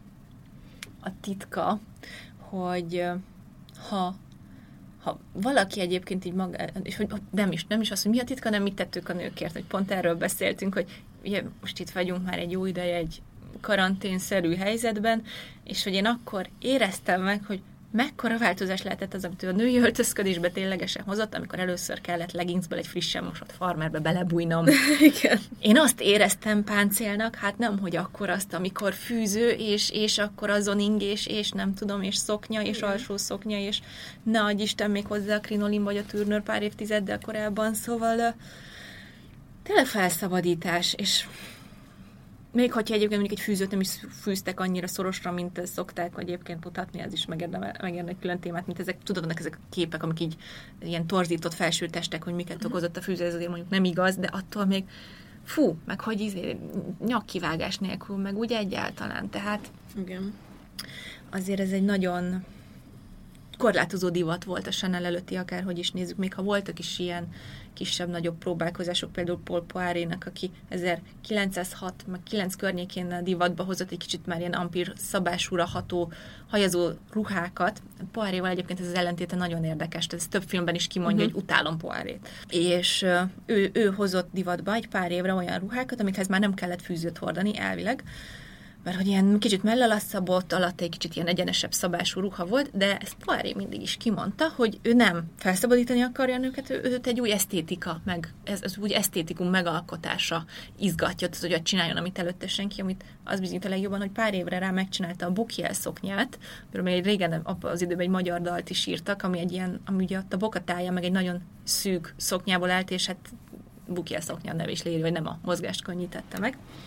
a titka, hogy ha valaki egyébként így maga, és hogy nem is az, hogy mi a titka, hanem mit tettük a nőkért, hogy pont erről beszéltünk, hogy ugye most itt vagyunk már egy jó ideje egy karanténszerű helyzetben, és hogy én akkor éreztem meg, hogy mekkora változás lehetett az, amit a női öltözködésbe ténylegesen hozott, amikor először kellett leggingsből egy frissen mosott farmerbe belebújnom. Igen. Én azt éreztem páncélnak, hát nem, hogy akkor azt, amikor fűző, és akkor azon ingés, és nem tudom, és szoknya, és alsó szoknya, és ne adj Isten még hozzá a krinolin vagy a tűrnőr pár évtizeddel korábban, szóval tényleg felszabadítás, és még hogyha egyébként mondjuk egy fűzőt nem is fűztek annyira szorosra, mint szokták egyébként mutatni, ez is megérdemel egy külön témát, mint ezek, tudod, ezek a képek, amik így ilyen torzított felsőtestek, hogy miket okozott a fűző, ez azért mondjuk nem igaz, de attól még meg hogy nyakkivágás nélkül, meg úgy egyáltalán, tehát igen. Azért ez egy nagyon korlátozó divat volt a Chanel előtti, akárhogy is nézzük, még ha voltak is ilyen kisebb-nagyobb próbálkozások, például Paul Poirénak, aki 1906 meg 9 környékén divatba hozott egy kicsit már ilyen ampír szabásúra ható hajazó ruhákat. Poiréval egyébként ez az ellentéte nagyon érdekes, tehát ez több filmben is kimondja, hogy utálom Poirét. És ő hozott divatba egy pár évre olyan ruhákat, amikhez már nem kellett fűzőt hordani, elvileg, mert hogy ilyen kicsit mellelasszabott, alatt egy kicsit ilyen egyenesebb szabású ruha volt, de ezt Poiré mindig is kimondta, hogy ő nem felszabadítani akarja a nőket, őt egy új esztétika, meg ez új esztétikum megalkotása izgatja, tehát hogy csináljon, amit előtte senki, amit az bizonyít a legjobban, hogy pár évre rá megcsinálta a Bukiel szoknyát, mert még régen az időben egy magyar dalt is írtak, ami egy ilyen, ami ugye a bokatája meg egy nagyon szűk szoknyából állt, és hát Bukiel szoknya a neve is leírja, vagy nem a mozgást könnyítette meg.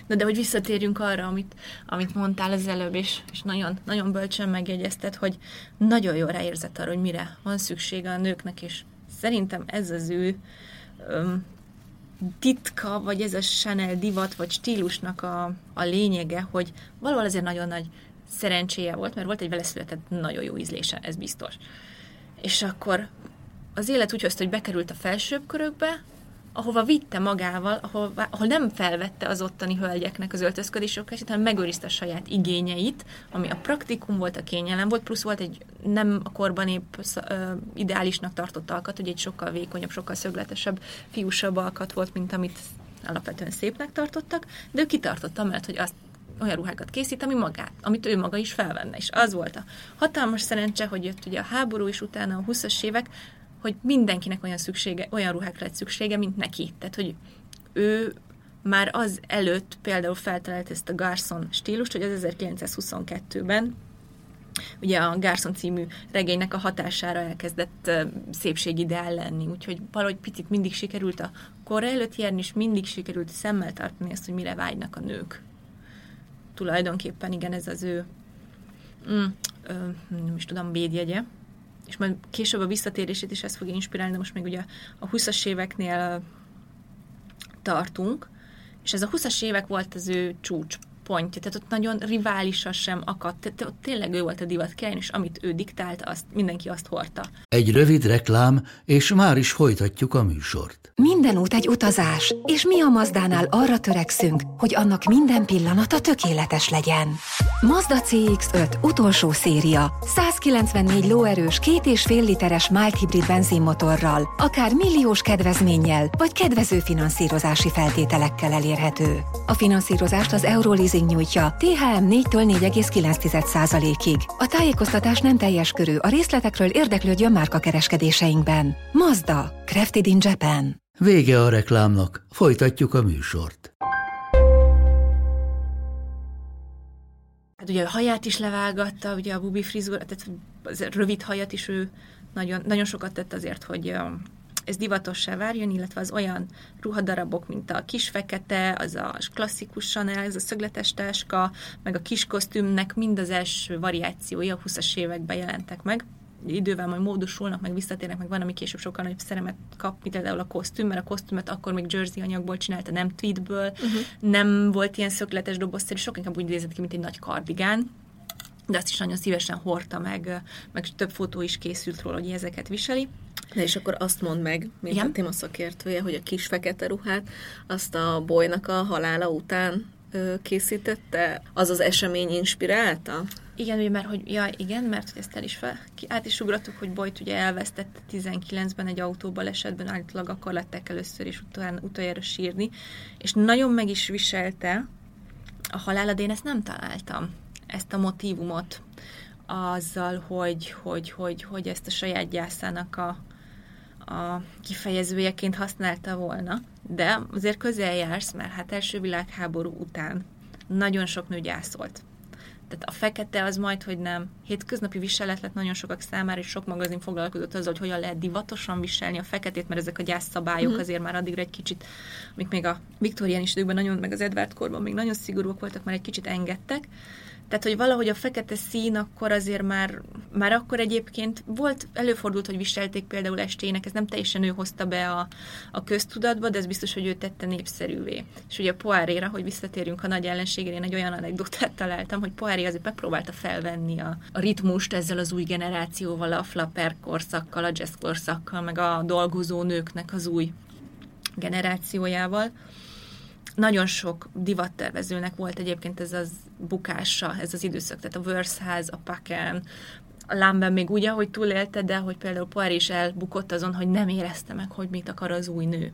Na de hogy visszatérjünk arra, amit mondtál az előbb, és nagyon, nagyon bölcsen megjegyezted, hogy nagyon jól ráérzett arra, hogy mire van szüksége a nőknek, és szerintem ez az ő titka, vagy ez a Chanel divat, vagy stílusnak a lényege, hogy valahol azért nagyon nagy szerencséje volt, mert volt egy vele született nagyon jó ízlése, ez biztos. És akkor az élet úgy hozta, hogy bekerült a felsőbb körökbe, ahova vitte magával, ahol nem felvette az ottani hölgyeknek az öltözködésokát, hanem megőrizte a saját igényeit, ami a praktikum volt, a kényelem volt, plusz volt egy nem a korban épp ideálisnak tartott alkat, hogy egy sokkal vékonyabb, sokkal szögletesebb, fiúsabb alkat volt, mint amit alapvetően szépnek tartottak, de ő kitartotta, mert hogy azt olyan ruhákat készít, amit ő maga is felvenne. És az volt a hatalmas szerencse, hogy jött ugye a háború, és utána a 20-as évek, hogy mindenkinek olyan ruhákra lett szüksége, mint neki. Tehát, hogy ő már az előtt például feltalált ezt a Garçon stílust, hogy az 1922-ben ugye a Garçon című regénynek a hatására elkezdett szépségideál lenni. Úgyhogy valahogy picit mindig sikerült a kor előtt járni, és mindig sikerült szemmel tartani ezt, hogy mire vágynak a nők. Tulajdonképpen igen, ez az ő nem is tudom, védjegye. És majd később a visszatérését is ezt fogja inspirálni, de most még ugye a 20-as éveknél tartunk, és ez a 20-as évek volt az ő csúcspontja, tehát ott nagyon riválisa sem akadt, tehát ott tényleg ő volt a divat király, és amit ő diktált, mindenki azt hordta. Egy rövid reklám, és már is folytatjuk a műsort. Minden út egy utazás, és mi a Mazdánál arra törekszünk, hogy annak minden pillanata tökéletes legyen. Mazda CX-5 utolsó széria, 194 lóerős 2,5 literes mild hibrid benzinmotorral, akár milliós kedvezménnyel, vagy kedvező finanszírozási feltételekkel elérhető. A finanszírozást az Euroleasing nyújtja, THM 4-től 4,9%-ig. A tájékoztatás nem teljes körű, a részletekről érdeklődjön márkakereskedéseinkben. Mazda, crafted in Japan. Vége a reklámnak, folytatjuk a műsort. Hát ugye a haját is levágatta, ugye a bubi frizura, tehát az rövid hajat is ő nagyon, nagyon sokat tett azért, hogy ez divatossá várjon, illetve az olyan ruhadarabok, mint a kis fekete, az a klasszikus Chanel, ez a szögletes táska, meg a kis kosztümnek mind az első variációi a 20-as években jelentek meg. Idővel majd módosulnak, meg visszatérnek, meg van, ami később sokkal nagyobb szerepet kap, mint például a kosztüm, mert a kosztümöt akkor még jersey anyagból csinálta, nem tweedből, nem volt ilyen szögletes dobozszerű, sokkal inkább úgy nézett ki, mint egy nagy kardigán, de azt is nagyon szívesen hordta meg több fotó is készült róla, hogy ezeket viseli. De és akkor azt mondd meg, mint a téma szakértője, hogy a kis fekete ruhát azt a Boynak a halála után készítette? Az az esemény inspirálta? Igen, mert mert ezt át is ugrottuk, hogy Boyt ugye elvesztette 19-ben egy autóbalesetben, állítólag akkor lettek először is utoljára sírni, és nagyon meg is viselte a halála, de én ezt nem találtam, ezt a motívumot azzal, hogy ezt a saját gyászának a kifejezőjeként használta volna, de azért közel jársz, mert hát első világháború után nagyon sok nő gyászolt. Tehát a fekete az majd, hogy nem. Hétköznapi viselet lett nagyon sokak számára, és sok magazin foglalkozott azzal, hogy hogyan lehet divatosan viselni a feketét, mert ezek a gyászszabályok azért már addigra egy kicsit, amik még a viktóriánus időkben nagyon, meg az Edward korban még nagyon szigorúak voltak, már egy kicsit engedtek. Tehát, hogy valahogy a fekete szín akkor azért már akkor egyébként előfordult, hogy viselték például estének, ez nem teljesen ő hozta be a köztudatba, de ez biztos, hogy ő tette népszerűvé. És ugye a Poiréra, hogy visszatérjünk a nagy ellenségére, én egy olyan anekdotát találtam, hogy Poiré azért megpróbálta felvenni a ritmust ezzel az új generációval, a flapper korszakkal, a jazz korszakkal, meg a dolgozó nőknek az új generációjával. Nagyon sok divattervezőnek volt egyébként ez az bukása, ez az időszak, tehát a Versailles, a Paquin, a Lambert még úgy, ahogy túlélte, de hogy például Poiré is elbukott azon, hogy nem érezte meg, hogy mit akar az új nő.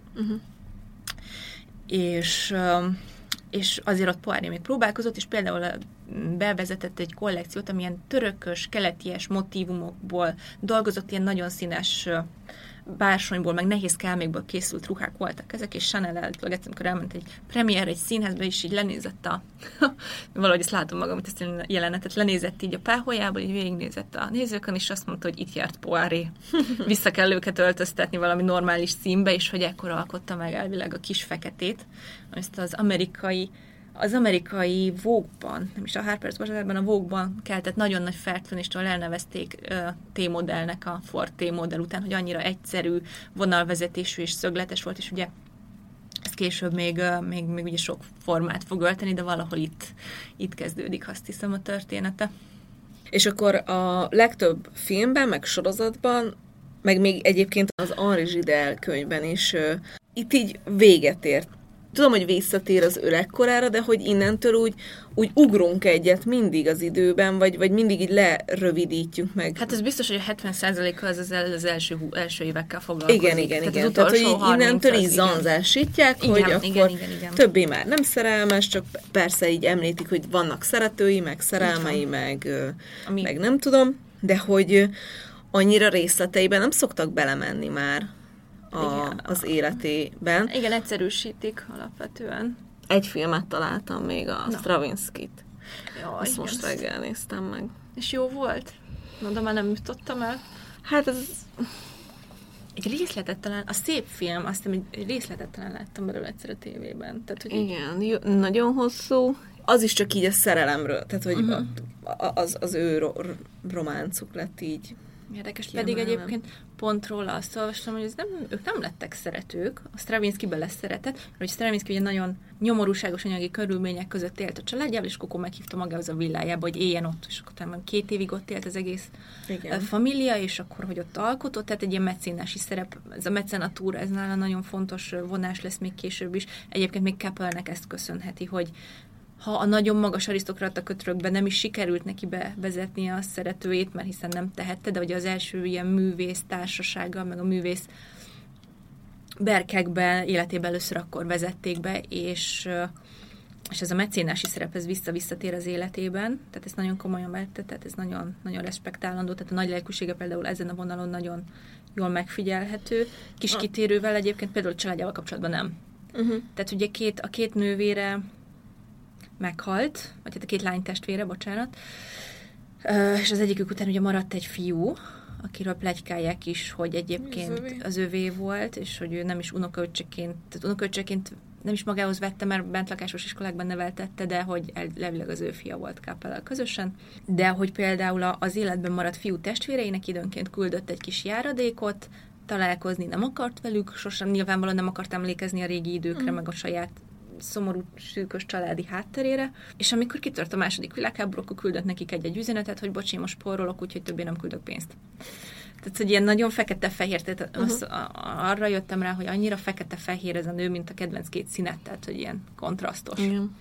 És azért ott Poiré még próbálkozott, és például bevezetett egy kollekciót, amilyen törökös, keleties motívumokból dolgozott, ilyen nagyon színes bársonyból, meg nehéz kelmékből készült ruhák voltak ezek, és Chanel állítólag egyszer, amikor elment egy premierre, egy színházba, és így lenézett valahogy ezt látom magam, ezt a jelenetet, lenézett így a páholyából, így végignézett a nézőkön, és azt mondta, hogy itt járt Poiré. Vissza kell őket öltöztetni valami normális színbe, és hogy ekkor alkotta meg elvileg a kis feketét, ezt az amerikai Az amerikai Vogue-ban, nem is a Harper's Bazaarban, a Vogue-ban keltett nagyon nagy feltűnéstől elnevezték T-modellnek a Ford T-modell után, hogy annyira egyszerű, vonalvezetésű és szögletes volt, és ugye ez később még ugye sok formát fog ölteni, de valahol itt kezdődik, azt hiszem, a története. És akkor a legtöbb filmben, meg sorozatban, meg még egyébként az Henri Gidel könyvben is itt így véget ért. Tudom, hogy visszatér az öregkorára, de hogy innentől úgy ugrunk egyet mindig az időben, vagy mindig így lerövidítjük meg. Hát ez biztos, hogy a 70%-a az első évekkel foglalkozik. Igen. Tehát, hogy így innentől így zanzásítják, hogy akkor igen. többé már nem szerelmes, csak persze így említik, hogy vannak szeretői, meg szerelmei, meg nem tudom, de hogy annyira részleteiben nem szoktak belemenni már az életében. Igen, egyszerűsítik alapvetően. Egy filmet találtam még, a Stravinskit. Jaj, azt most reggel néztem meg. És jó volt? No, de már nem jutottam el. Hát ez... Egy részletet talán, a szép film, azt hiszem, egy részletet talán láttam belőle egyszer a tévében. Tehát, hogy igen, nagyon hosszú. Az is csak így a szerelemről, tehát hogy az ő románcuk lett így. Érdekes, pedig egyébként pont róla azt olvastam, hogy ők nem lettek szeretők, a Stravinsky-ben lesz szeretet, hogy Stravinsky ugye nagyon nyomorúságos anyagi körülmények között élt a családjával, és akkor meghívta magához a villájába, hogy éljen ott, és akkor talán 2 évig ott élt az egész família, és akkor, hogy ott alkotott, tehát egy ilyen mecénási szerep, ez a mecenatúra, ez nála nagyon fontos vonás lesz még később is. Egyébként még Keppelnek ezt köszönheti, hogy ha a nagyon magas arisztokrata kötrökben nem is sikerült neki bevezetnie a szeretőjét, mert hiszen nem tehette, de ugye az első ilyen művész társasággal, meg a művész berkekben életében először akkor vezették be, és ez a mecénási szerep, ez visszatér az életében, tehát ezt nagyon komolyan vette, tehát ez nagyon, nagyon respektálandó, tehát a nagy lelkűsége például ezen a vonalon nagyon jól megfigyelhető. Kis kitérővel egyébként például a családjával kapcsolatban nem. Tehát ugye a két nővére meghalt, vagy hát a 2 lánytestvére, bocsánat, és az egyikük után ugye maradt egy fiú, akiről pletykálják is, hogy egyébként az övé volt, és hogy ő nem is unokaöccseként nem is magához vette, mert bentlakásos iskolákban neveltette, de hogy elvileg az ő fia volt Keppellel közösen. De hogy például az életben maradt fiú testvéreinek időnként küldött egy kis járadékot, találkozni nem akart velük, sosem nyilvánvalóan nem akart emlékezni a régi időkre, meg a saját szomorú, szűkös családi hátterére, és amikor kitört a második világháború, akkor küldött nekik egy üzenetet, hogy bocs, én most spórolok, úgyhogy többé nem küldök pénzt. Tehát, hogy ilyen nagyon fekete-fehér, tehát arra jöttem rá, hogy annyira fekete-fehér ez a nő, mint a kedvenc 2 színet, tehát, hogy ilyen kontrasztos.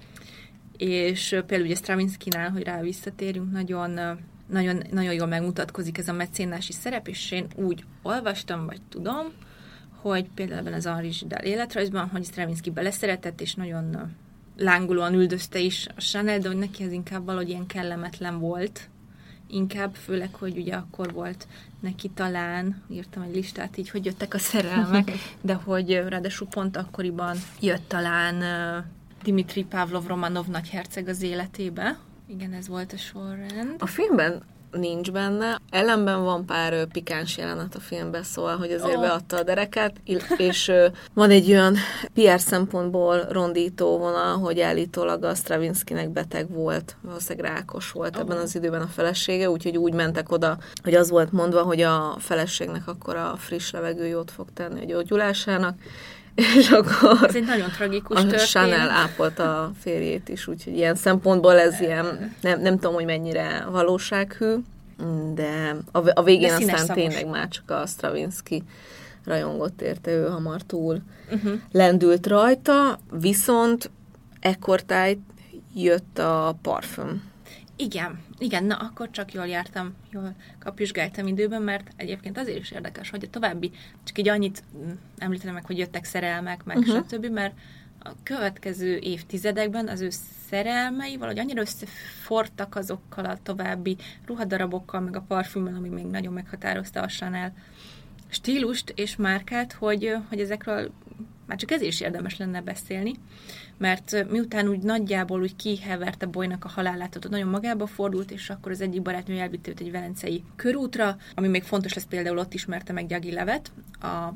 És például ugye Stravinskynál, hogy rá visszatérünk, nagyon jól megmutatkozik ez a mecénási szerep, és én úgy olvastam, vagy tudom, hogy például ebben az Henri Gidel életrajzban, hogy Stravinsky beleszeretett, és nagyon lángolóan üldözte is a Chanel, de hogy neki ez inkább valahogy ilyen kellemetlen volt. Inkább, főleg, hogy ugye akkor volt neki talán, írtam egy listát így, hogy jöttek a szerelmek, de hogy ráadásul pont akkoriban jött talán Dimitri Pavlov Romanov nagyherceg az életébe. Igen, ez volt a sorrend. A filmben nincs benne. Ellenben van pár pikáns jelenet a filmben, szóval, hogy azért beadta a dereket, és van egy olyan PR szempontból rondító vonal, hogy állítólag a Stravinskynek beteg volt, valószínűleg rákos volt ebben az időben a felesége, úgyhogy úgy mentek oda, hogy az volt mondva, hogy a feleségnek akkor a friss levegő jót fog tenni a gyógyulásának, és akkor ez egy nagyon tragikus történet. Chanel ápolta a férjét is, úgyhogy ilyen szempontból ez ilyen, nem tudom, hogy mennyire valósághű, de a végén aztán tényleg már csak a Stravinsky rajongott érte, ő hamar túl lendült rajta, viszont ekkortájt jött a parfüm. Igen, na akkor csak jól jártam, jól kapizsgáltam időben, mert egyébként azért is érdekes, hogy a további, csak így annyit említenem meg, hogy jöttek szerelmek, meg stb., mert a következő évtizedekben az ő szerelmei valahogy annyira összefortak azokkal a további ruhadarabokkal, meg a parfümmel, ami még nagyon meghatározta a Chanel stílust és márkát, hogy ezekről már csak ezért is érdemes lenne beszélni, mert miután úgy nagyjából úgy kiheverte Boynak a halálát, ott nagyon magába fordult, és akkor az egyik barátnő elvitte őt egy velencei körútra, ami még fontos lesz, például ott ismerte meg Gyagilevet, a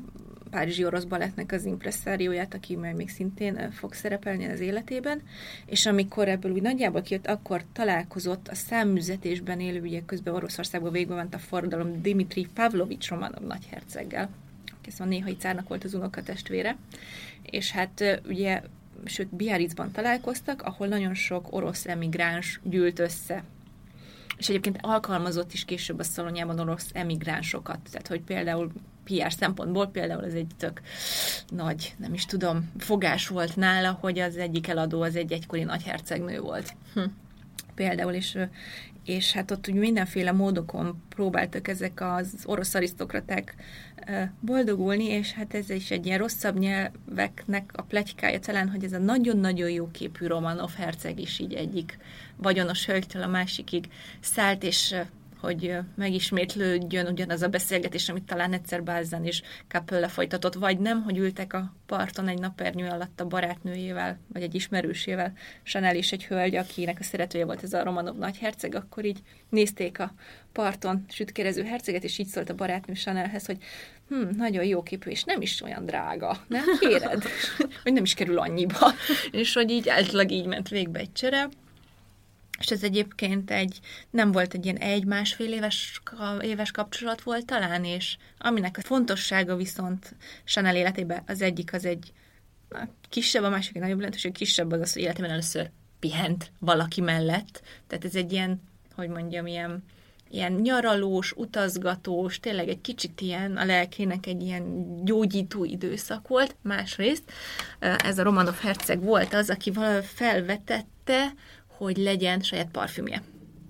párizsi orosz balettnek az impresszárióját, aki majd még szintén fog szerepelni az életében, és amikor ebből úgy nagyjából kijött, akkor találkozott a száműzetésben élő, ugye közben Oroszországban végigment a forradalom, Dmitri Pavlovics Romanov nagyherceggel, aki a néhai cárnak volt az unokatestvére, és hát ugye, sőt, Biarritzban találkoztak, ahol nagyon sok orosz emigráns gyűlt össze. És egyébként alkalmazott is később a szalonjában orosz emigránsokat. Tehát, hogy például PR szempontból például ez egy tök nagy, nem is tudom, fogás volt nála, hogy az egyik eladó az egy egykori nagyhercegnő volt. Például, és hát ott úgy mindenféle módokon próbáltak ezek az orosz arisztokraták boldogulni, és hát ez is egy ilyen rosszabb nyelveknek a pletykája talán, hogy ez a nagyon-nagyon jó képű Romanov herceg is így egyik vagyonos hölgytől a másikig szállt, és hogy megismétlődjön ugyanaz a beszélgetés, amit talán egyszer Balzan és Capella folytatott, vagy nem, hogy ültek a parton egy napernyő alatt a barátnőjével, vagy egy ismerősével, Chanel és egy hölgy, akinek a szeretője volt ez a Romanov nagyherceg, akkor így nézték a parton sütkérező herceget, és így szólt a barátnő Chanelhez, hogy nagyon jó képű, és nem is olyan drága, nem kéred? Vagy nem is kerül annyiba. És hogy így általában így ment végbe egy csere. És ez egyébként nem volt egy ilyen 1-1,5 éves kapcsolat volt talán, és aminek a fontossága viszont Chanel életében az egyik az egy kisebb, a másik egy nagyobb lehetőség, kisebb az, hogy életében először pihent valaki mellett. Tehát ez egy ilyen, hogy mondjam, ilyen nyaralós, utazgatós, tényleg egy kicsit ilyen a lelkének egy ilyen gyógyító időszak volt. Másrészt ez a Romanov herceg volt az, aki valahogy felvetette, hogy legyen saját parfümje.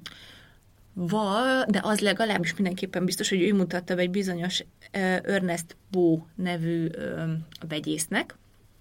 De az legalábbis mindenképpen biztos, hogy ő mutatta be egy bizonyos Ernest Beau nevű vegyésznek,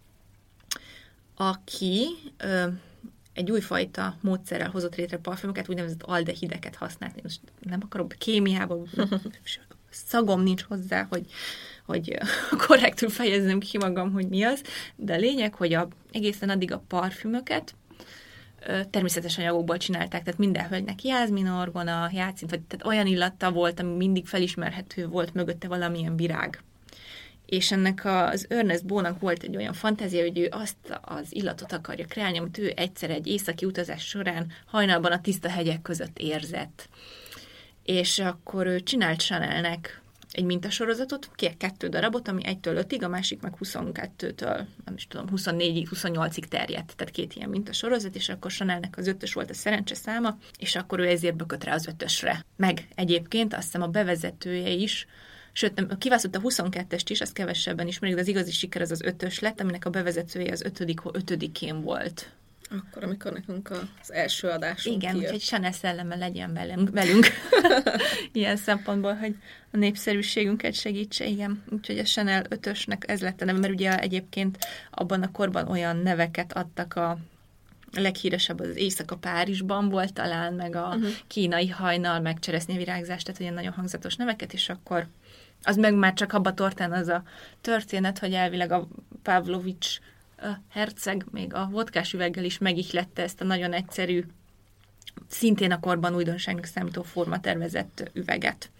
aki egy újfajta módszerrel hozott létre parfümöket, úgynevezett aldehideket használt. Én most nem akarok kémiában, szagom nincs hozzá, hogy korrektül fejezzem ki magam, hogy mi az, de a lényeg, hogy egészen addig a parfümöket természetes anyagokból csinálták, tehát minden hölgynek jázmin, orgona, jácint, tehát olyan illata volt, ami mindig felismerhető volt mögötte valamilyen virág. És ennek az Ernest Beau-nak volt egy olyan fantázia, hogy ő azt az illatot akarja kreálni, amit ő egyszer egy északi utazás során hajnalban a tiszta hegyek között érzett. És akkor ő csinált Chanelnek egy mintasorozatot, 2 darabot, ami 1-től 5-ig, a másik meg 22-től, nem is tudom, 24-ig, 28-ig terjedt, tehát 2 ilyen mintasorozat, és akkor Chanelnek az 5-ös volt a szerencse száma, és akkor ő ezért bökött rá az 5-ösre. Meg egyébként azt hiszem a bevezetője is, sőt, kiválasztott a 22-est is, azt kevesebben ismerik, de az igazi siker az 5-ös lett, aminek a bevezetője az 5-én volt. Akkor, amikor nekünk az első adásunk igen, kijött. úgyhogy Chanel szelleme legyen velünk. Ilyen szempontból, hogy a népszerűségünket segítse, igen. Úgyhogy a Chanel 5-ösnek ez lett a neve, mert ugye egyébként abban a korban olyan neveket adtak a leghíresebb az Éjszaka Párizsban volt talán, meg a kínai hajnal, meg cseresznyevirágzás, tehát ilyen nagyon hangzatos neveket, és akkor az meg már csak abba tortán az a történet, hogy elvileg a Pavlovics herceg még a vodkás üveggel is megihlette ezt a nagyon egyszerű, szintén a korban újdonságnak számító formatervezett üveget.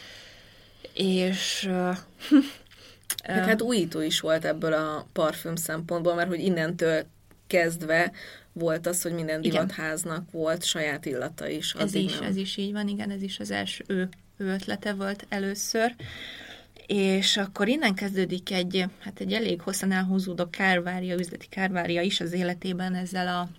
És hát újító is volt ebből a parfüm szempontból, mert hogy innentől kezdve volt az, hogy minden divatháznak volt saját illata is. Ez is így van, igen, ez is az első ő ötlete volt először. És akkor innen kezdődik egy elég hosszan elhúzódó kárvária, üzleti kárvária is az életében ezzel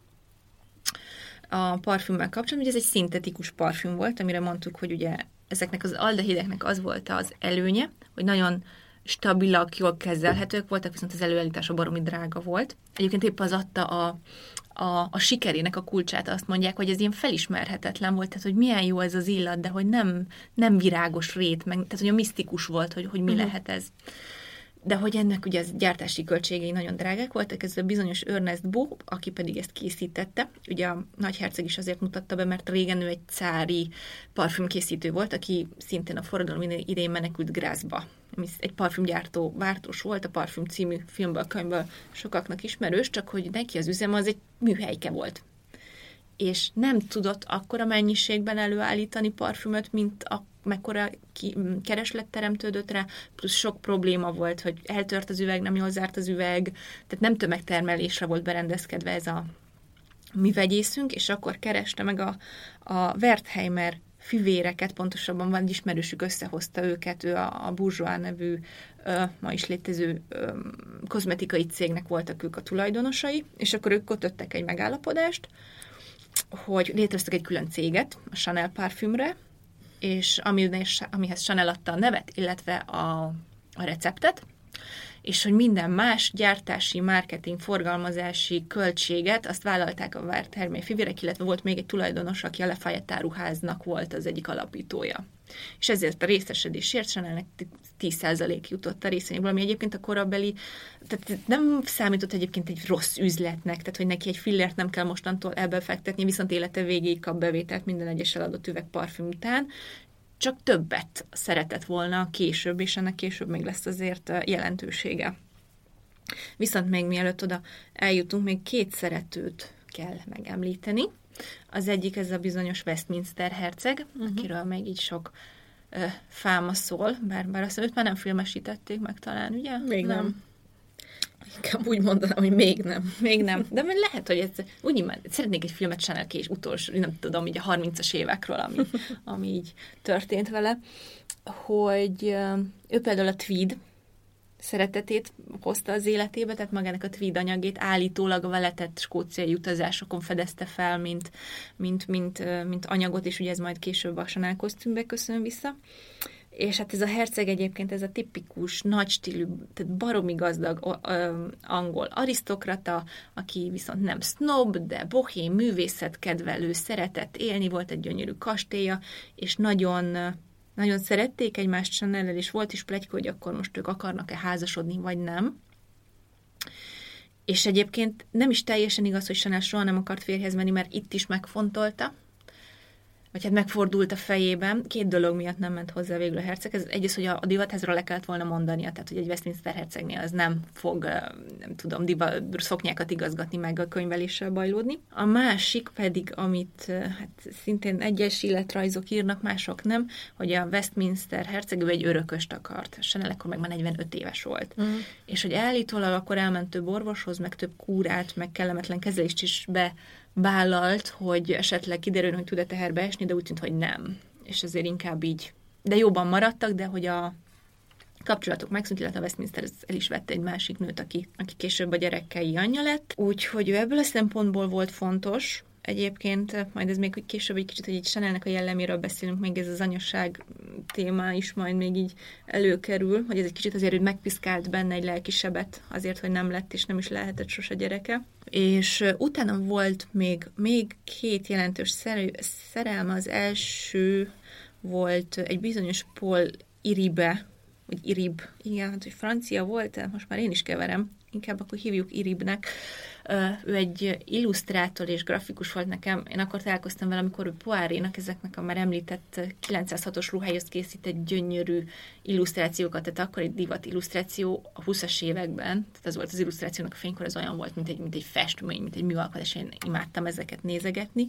a parfümmel kapcsolatban. Ugye ez egy szintetikus parfüm volt, amire mondtuk, hogy ugye ezeknek az aldehideknek az volt az előnye, hogy nagyon stabilak, jól kezelhetők voltak, viszont az előállítása baromi drága volt. Egyébként épp az adta a sikerének a kulcsát, azt mondják, hogy ez ilyen felismerhetetlen volt, tehát hogy milyen jó ez az illat, de hogy nem virágos rét, tehát hogy a misztikus volt, hogy mi lehet ez. De hogy ennek ugye az gyártási költségei nagyon drágák voltak, ez a bizonyos Ernest Beau, aki pedig ezt készítette. Ugye a nagyherceg is azért mutatta be, mert régen ő egy cári parfümkészítő volt, aki szintén a forradalom idején menekült Grazba. Egy parfümgyártó Bártos volt, a Parfüm című filmből, könyvből sokaknak ismerős, csak hogy neki az üzem az egy műhelyke volt. És nem tudott akkora mennyiségben előállítani parfümöt, mekkora kereslet teremtődött rá, plusz sok probléma volt, hogy eltört az üveg, nem jól zárt az üveg, tehát nem tömegtermelésre volt berendezkedve ez a mi vegyészünk, és akkor kereste meg a Wertheimer fivéreket, pontosabban van egy ismerősük, összehozta őket, ő a Bourjois nevű, ma is létező kozmetikai cégnek voltak ők a tulajdonosai, és akkor ők kötöttek egy megállapodást, hogy létreztek egy külön céget a Chanel parfümre, és amihez Chanel adta a nevet, illetve a receptet, és hogy minden más gyártási, marketing, forgalmazási költséget azt vállalták a Wertheimer fivérek, illetve volt még egy tulajdonos, aki a Lafayette áruháznak volt az egyik alapítója. És ezért a részesedésért Chanelnek 10% jutott a részvényekből, ami egyébként a korabeli, tehát nem számított egyébként egy rossz üzletnek, tehát hogy neki egy fillért nem kell mostantól ebbe fektetni, viszont élete végéig kap bevételt minden egyes eladott üveg parfüm után, csak többet szeretett volna később, és ennek később még lesz azért jelentősége. Viszont még mielőtt oda eljutunk, még 2 szeretőt kell megemlíteni. Az egyik ez a bizonyos Westminster herceg, akiről még így sok fáma szól, bár azt hiszem, őt már nem filmesítették meg talán, ugye? Még nem. Inkább úgy mondanám, hogy még nem. Még nem. De lehet, hogy ez, úgy szeretnék egy filmet Chanel Kés utolsó, nem tudom, így a 30-as évekről, ami így történt vele, hogy ő például a tweed szeretetét hozta az életébe, tehát magának a tweed anyagét állítólag a vele tett skóciai utazásokon fedezte fel, mint anyagot, és ugye ez majd később a Chanel kosztümbe köszön vissza. És hát ez a herceg egyébként, ez a tipikus, nagy stílű, tehát baromi gazdag angol arisztokrata, aki viszont nem sznob, de bohém, művészetkedvelő, szeretett élni, volt egy gyönyörű kastélya, és nagyon, nagyon szerették egymást Chanel-el, és volt is pletyka, hogy akkor most ők akarnak-e házasodni, vagy nem. És egyébként nem is teljesen igaz, hogy Chanel soha nem akart férjhez menni, mert itt is megfontolta, vagy hát megfordult a fejében. 2 dolog miatt nem ment hozzá végül a herceg. Ez egyrészt, hogy a divatházról le kellett volna mondania, tehát hogy egy Westminster hercegnél az nem fog, nem tudom, szoknyákat igazgatni, meg a könyveléssel bajlódni. A másik pedig, amit hát szintén egyes életrajzok írnak, mások nem, hogy a Westminster herceg ő egy örököst akart. Chanel akkor meg már 45 éves volt. És hogy állítólag akkor elment több orvoshoz, meg több kúrát, meg kellemetlen kezelést is vállalt, hogy esetleg kiderül, hogy tud-e teherbe esni, de úgy tűnt, hogy nem. És azért inkább így, de jobban maradtak, de hogy a kapcsolatok megszűnt, illetve a Westminster el is vette egy másik nőt, aki később a gyerekei anyja lett. Úgyhogy ő ebből a szempontból volt fontos. Egyébként, majd ez még később egy kicsit, hogy egy Chanelnek a jelleméről beszélünk, még ez az anyaság téma is majd még így előkerül, hogy ez egy kicsit azért, hogy megpiszkált benne egy lelkisebet azért, hogy nem lett és nem is lehetett sose gyereke. És utána volt még 2 jelentős szerelme. Az első volt egy bizonyos Paul Iribe, vagy Irib, igen, hát hogy francia volt, most már én is keverem, inkább akkor hívjuk Iribnek. Ő egy illusztrátor és grafikus volt nekem. Én akkor találkoztam vele, amikor ő Poirénak, ezeknek a már említett 906-os ruhához készített gyönyörű illusztrációkat, tehát akkor egy divat illusztráció a 20-as években, tehát az volt az illusztrációnak a fénykor, az olyan volt, mint egy festmény, mint egy műalkotás, én imádtam ezeket nézegetni.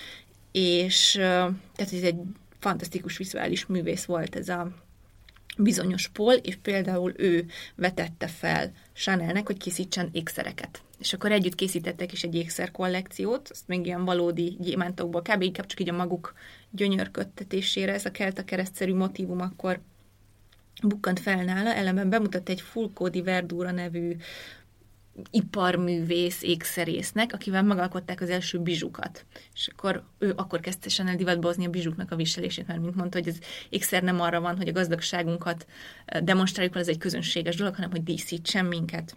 És tehát ez egy fantasztikus vizuális művész volt ez a bizonyos Paul, és például ő vetette fel Chanelnek, hogy készítsen ékszereket. És akkor együtt készítettek is egy ékszer kollekciót, azt még ilyen valódi gyémántokból, kb. Inkább csak így a maguk gyönyörködtetésére, ez a kelta keresztszerű motívum akkor bukkant fel nála, ellenben bemutatta egy Fulco di Verdura nevű iparművész ékszerésznek, akivel megalkották az első bizsukat. És akkor ő akkor kezdte Chanel divatba hozni a bizsuknak a viselését, mert mint mondta, hogy az ékszer nem arra van, hogy a gazdagságunkat demonstráljuk, ez egy közönséges dolog, hanem hogy díszítsen minket.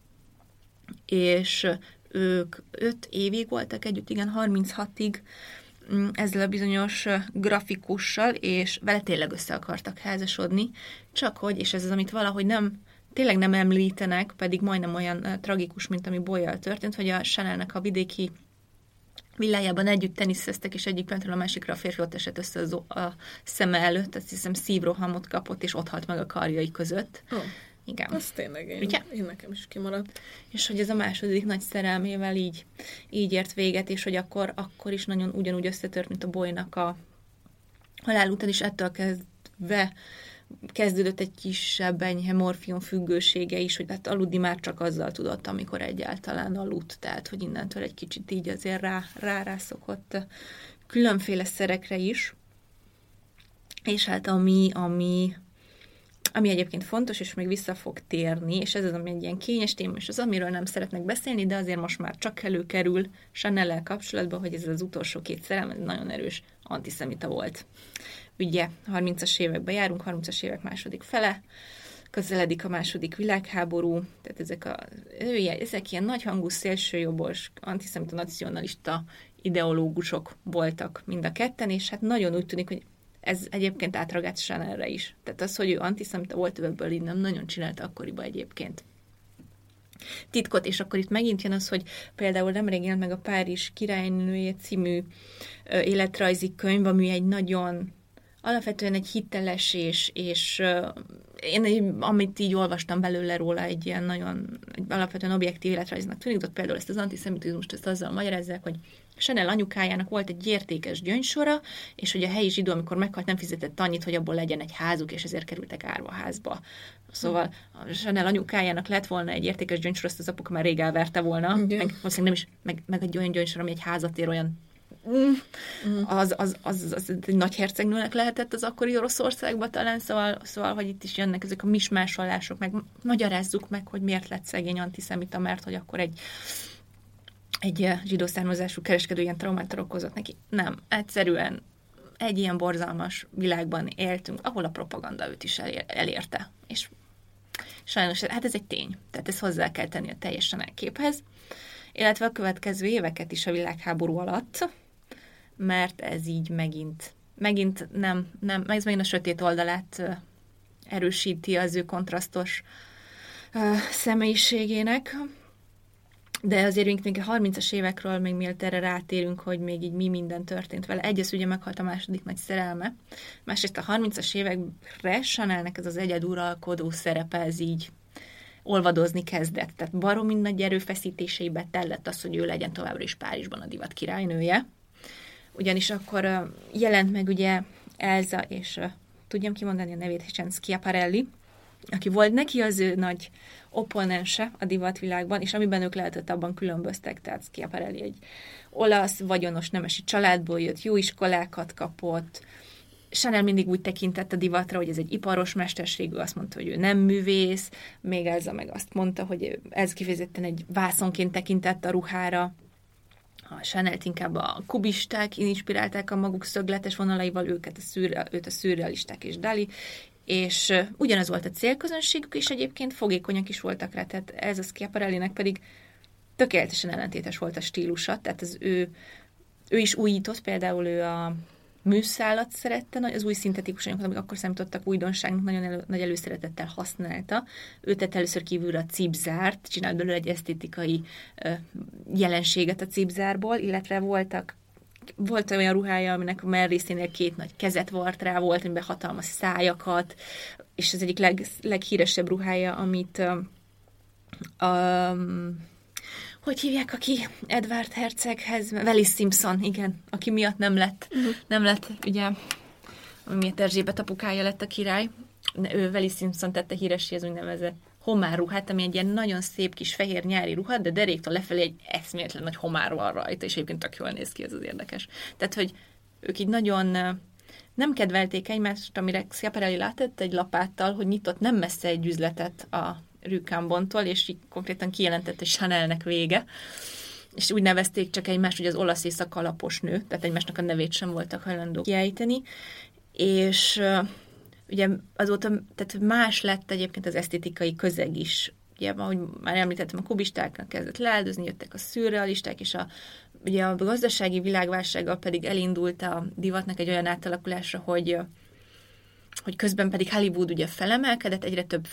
És ők 5 évig voltak együtt, igen, 36-ig ezzel a bizonyos grafikussal, és vele tényleg össze akartak házasodni, csak hogy, és ez az, amit valahogy tényleg nem említenek, pedig majdnem olyan tragikus, mint ami Bolyal történt, hogy a Chanelnek a vidéki villájában együtt teniszeztek, és egyik pillanatról a másikra a férfi ott esett össze a szeme előtt, azt hiszem szívrohamot kapott, és ott halt meg a karjai között. Oh. Igen. Az tényleg én nekem is kimaradt. És hogy ez a második nagy szerelmével így ért véget, és hogy akkor is nagyon ugyanúgy összetört, mint a Boynak a halál után, és ettől kezdődött egy kisebb enyhe morfium függősége is, hogy hát aludni már csak azzal tudott, amikor egyáltalán aludt, tehát hogy innentől egy kicsit így azért rászokott különféle szerekre is. És hát ami egyébként fontos, és még vissza fog térni, és ez az, ami egy ilyen kényes téma, és az, amiről nem szeretnek beszélni, de azért most már csak előkerül Chanel-el kapcsolatban, hogy ez az utolsó 2 szerelem nagyon erős antiszemita volt. Ugye 30-as években járunk, 30-as évek második fele, közeledik a második világháború, tehát ezek ilyen nagyhangú, szélsőjobbos, antiszemita, nacionalista ideológusok voltak mind a ketten, és hát nagyon úgy tűnik, hogy ez egyébként átragadt Chanelre is. Tehát az, hogy ő antiszemita volt, ebből így nem nagyon csinálta akkoriban egyébként titkot, és akkor itt megint jön az, hogy például nemrég jelent meg a Párizs királynője című életrajzi könyv, ami egy nagyon alapvetően egy hiteles, és én, amit így olvastam belőle róla, egy ilyen nagyon alapvetően objektív életrajznak tűnik, ott például ezt az antiszemitizmust ezt azzal magyarázzák, hogy Chanel anyukájának volt egy értékes gyöngysora, és hogy a helyi zsidó, amikor meghalt, nem fizetett annyit, hogy abból legyen egy házuk, és ezért kerültek árvaházba. Szóval a Chanel anyukájának lett volna egy értékes gyöngysor, azt az apuka már rég elverte volna, meg valószínűleg nem is, meg egy olyan gyöngysor, ami egy házat ér, olyan az egy nagy hercegnőnek lehetett az akkori Oroszországban talán, szóval, hogy itt is jönnek ezek a mismásolások, meg magyarázzuk meg, hogy miért lett szegény antiszemita, mert hogy akkor egy zsidó származású kereskedő ilyen traumát okozott neki. Nem, egyszerűen egy ilyen borzalmas világban éltünk, ahol a propaganda őt is elérte. És sajnos, hát ez egy tény, tehát ezt hozzá kell tenni a teljesen elképhez, illetve a következő éveket is a világháború alatt, mert ez így megint nem, ez megint a sötét oldalát erősíti az ő kontrasztos személyiségének, de azért még a 30-as évekről, még mielőtt erre rátérünk, hogy még így mi minden történt vele. Egyrészt ugye meghalt a második nagy szerelme, másrészt a 30-as évekre Chanelnek ez az egyeduralkodó szerepe, ez így olvadozni kezdett. Tehát baromi nagy erőfeszítéseibe tellett az, hogy ő legyen továbbra is Párizsban a divat királynője. Ugyanis akkor jelent meg ugye Elsa, és tudjam kimondani a nevét, Schiaparelli, aki volt neki az ő nagy opponense a divatvilágban, és amiben ők lehetett, abban különböztek. Tehát Schiaparelli egy olasz, vagyonos nemesi családból jött, jó iskolákat kapott. Chanel mindig úgy tekintett a divatra, hogy ez egy iparos mesterségű, azt mondta, hogy ő nem művész, még Elsa meg azt mondta, hogy ez kifejezetten egy vászonként tekintett a ruhára. A Chanelt inkább a kubisták inspirálták a maguk szögletes vonalaival, őt a szürrealisták és Dali, és ugyanaz volt a célközönségük, és egyébként fogékonyak is voltak rá, tehát ez a Schiaparellinek pedig tökéletesen ellentétes volt a stílusa, tehát ő is újított, például ő a műszálat szerette, az új szintetikus anyagokat, amik akkor számítottak újdonságnak, nagyon nagy előszeretettel használta. Ő tett először kívülre a cipzárt, csinált belőle egy esztétikai jelenséget a cipzárból, illetve volt olyan ruhája, aminek a mellrészénél 2 nagy kezet vart rá, volt, amiben hatalmas szájakat, és az egyik leghíresebb ruhája, amit hogy hívják, aki Edward herceghez, Wallis Simpson, igen, aki miatt nem lett, ugye, ami miatt Erzsébet apukája lett a király. Ő Wallis Simpson tette híressé az úgynevezett homár ruhát, ami egy ilyen nagyon szép kis fehér nyári ruha, de deréktől lefelé egy eszméletlen nagy homár van rajta, és egyébként tök jól néz ki, ez az érdekes. Tehát, hogy ők így nagyon nem kedvelték egymást, amire Schiaparelli látett egy lapáttal, hogy nyitott nem messze egy üzletet a Rue Cambontól, és így konkrétan kijelentett, hogy Chanelnek vége. És úgy nevezték csak egymást, hogy az olasz éjszaka alapos nő, tehát egymásnak a nevét sem voltak hajlandók kiejteni. És ugye azóta tehát más lett egyébként az esztétikai közeg is. Ugye, ahogy már említettem, a kubistáknak kezdett leáldozni, jöttek a szürrealisták, és ugye a gazdasági világválsággal pedig elindult a divatnak egy olyan átalakulása, hogy közben pedig Hollywood ugye felemelkedett, egyre több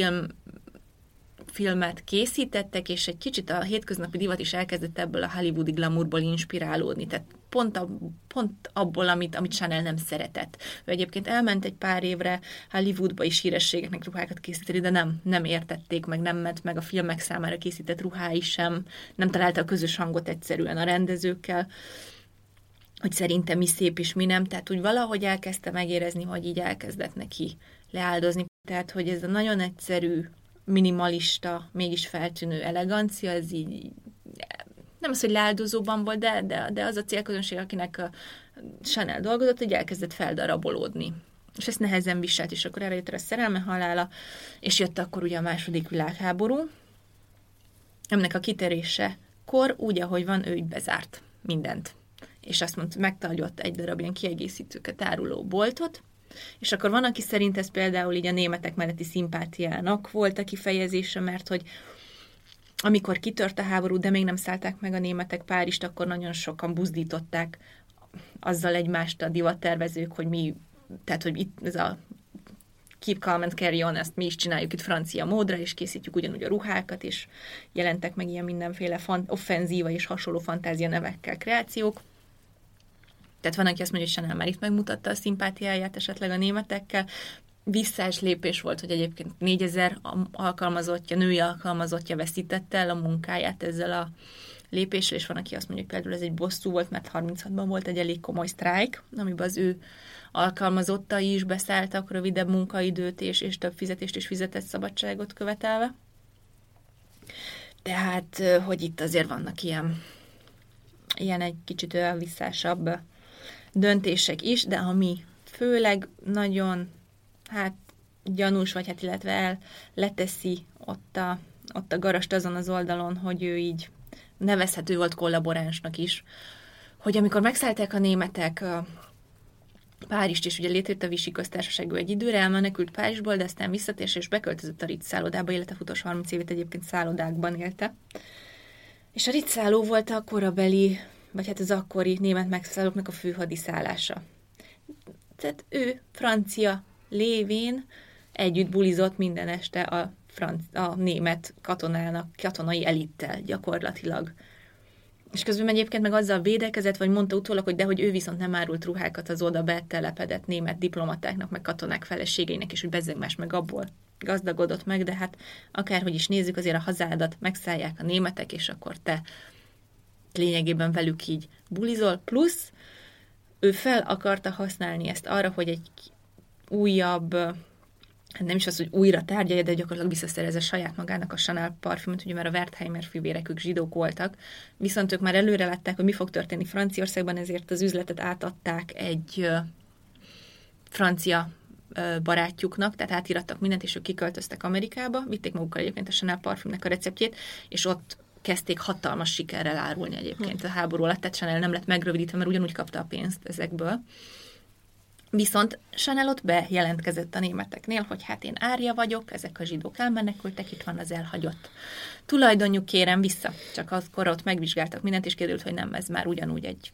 filmet készítettek, és egy kicsit a hétköznapi divat is elkezdett ebből a hollywoodi glamourból inspirálódni. Tehát pont abból, amit Chanel nem szeretett. Ő egyébként elment egy pár évre Hollywoodba is hírességeknek ruhákat készíteni, de nem értették meg, nem ment meg a filmek számára készített ruhái sem, nem találta a közös hangot egyszerűen a rendezőkkel. szerinte mi szép és mi nem, tehát úgy valahogy elkezdte megérezni, hogy így elkezdett neki leáldozni. Tehát, hogy ez a nagyon egyszerű, minimalista, mégis feltűnő elegancia, ez így nem az, hogy leáldozóban volt, de az a célközönség, akinek a Chanel dolgozott, hogy elkezdett feldarabolódni. És ezt nehezen viselt, és akkor erre jött a szerelme halála, és jött akkor ugye a második világháború. Ennek a kitörésekor, úgy, ahogy van, ő így bezárt mindent. És azt mondta, megtagyott egy darab ilyen kiegészítőket áruló boltot, és akkor van, aki szerint ez például így a németek melletti szimpátiának volt a kifejezése, mert hogy amikor kitört a háború, de még nem szállták meg a németek Párizst, akkor nagyon sokan buzdították azzal egymást a divattervezők, hogy mi, tehát hogy itt ez a keep calm and carry on, ezt mi is csináljuk itt francia módra, és készítjük ugyanúgy a ruhákat, és jelentek meg ilyen mindenféle offenzíva és hasonló fantázia nevekkel kreációk. Tehát van, aki azt mondja, hogy Chanel már itt megmutatta a szimpátiáját esetleg a németekkel. Visszás lépés volt, hogy egyébként 4000 alkalmazottja, női alkalmazottja veszítette el a munkáját ezzel a lépéssel, és van, aki azt mondja, hogy például ez egy bosszú volt, mert 36-ban volt egy elég komoly sztrájk, amiben az ő alkalmazottai is beszálltak rövidebb munkaidőt és több fizetést és fizetett szabadságot követelve. Tehát, hogy itt azért vannak ilyen egy kicsit olyan visszásabb döntések is, de ami főleg nagyon gyanús, vagy illetve leteszi ott a garast azon az oldalon, hogy ő így nevezhető volt kollaboránsnak is, hogy amikor megszállták a németek Párizst, és ugye létrejött a Vichy köztársaság, egy időre elmenekült Párizsból, de aztán visszatért, és beköltözött a Ritz szállodába, élete futós 30 évet egyébként szállodákban élte. És a Ritz szálló volt a korabeli, vagy az akkori német megszállóknak a főhadiszállása. Tehát ő, francia lévén, együtt bulizott minden este a német katonai elittel gyakorlatilag. És közben egyébként meg azzal védekezett, vagy mondta utólag, hogy hogy ő viszont nem árult ruhákat az oda betelepedett német diplomatáknak, meg katonák feleségeinek, és hogy bezzeg más meg abból gazdagodott meg, de hát akárhogy is nézzük, azért a hazádat megszállják a németek, és akkor te lényegében velük így bulizol, plusz ő fel akarta használni ezt arra, hogy egy újabb, nem is az, hogy újra tárgyalja, de gyakorlatilag visszaszerezze saját magának a Chanel parfümöt, ugye már a Wertheimer fivérek, ők zsidók voltak, viszont ők már előre látták, hogy mi fog történni Franciaországban, ezért az üzletet átadták egy francia barátjuknak, tehát átirattak mindent, és ők kiköltöztek Amerikába, vitték magukkal egyébként a Chanel parfümnek a receptjét, és ott kezdték hatalmas sikerrel árulni egyébként a háború alatt, tehát Chanel nem lett megrövidítve, mert ugyanúgy kapta a pénzt ezekből. Viszont Chanel ott bejelentkezett a németeknél, hogy hát én árja vagyok, ezek a zsidók elmenekültek, itt van az elhagyott tulajdonjuk, kérem vissza. Csak akkor ott megvizsgáltak mindent, és kiderült, hogy nem, ez már ugyanúgy egy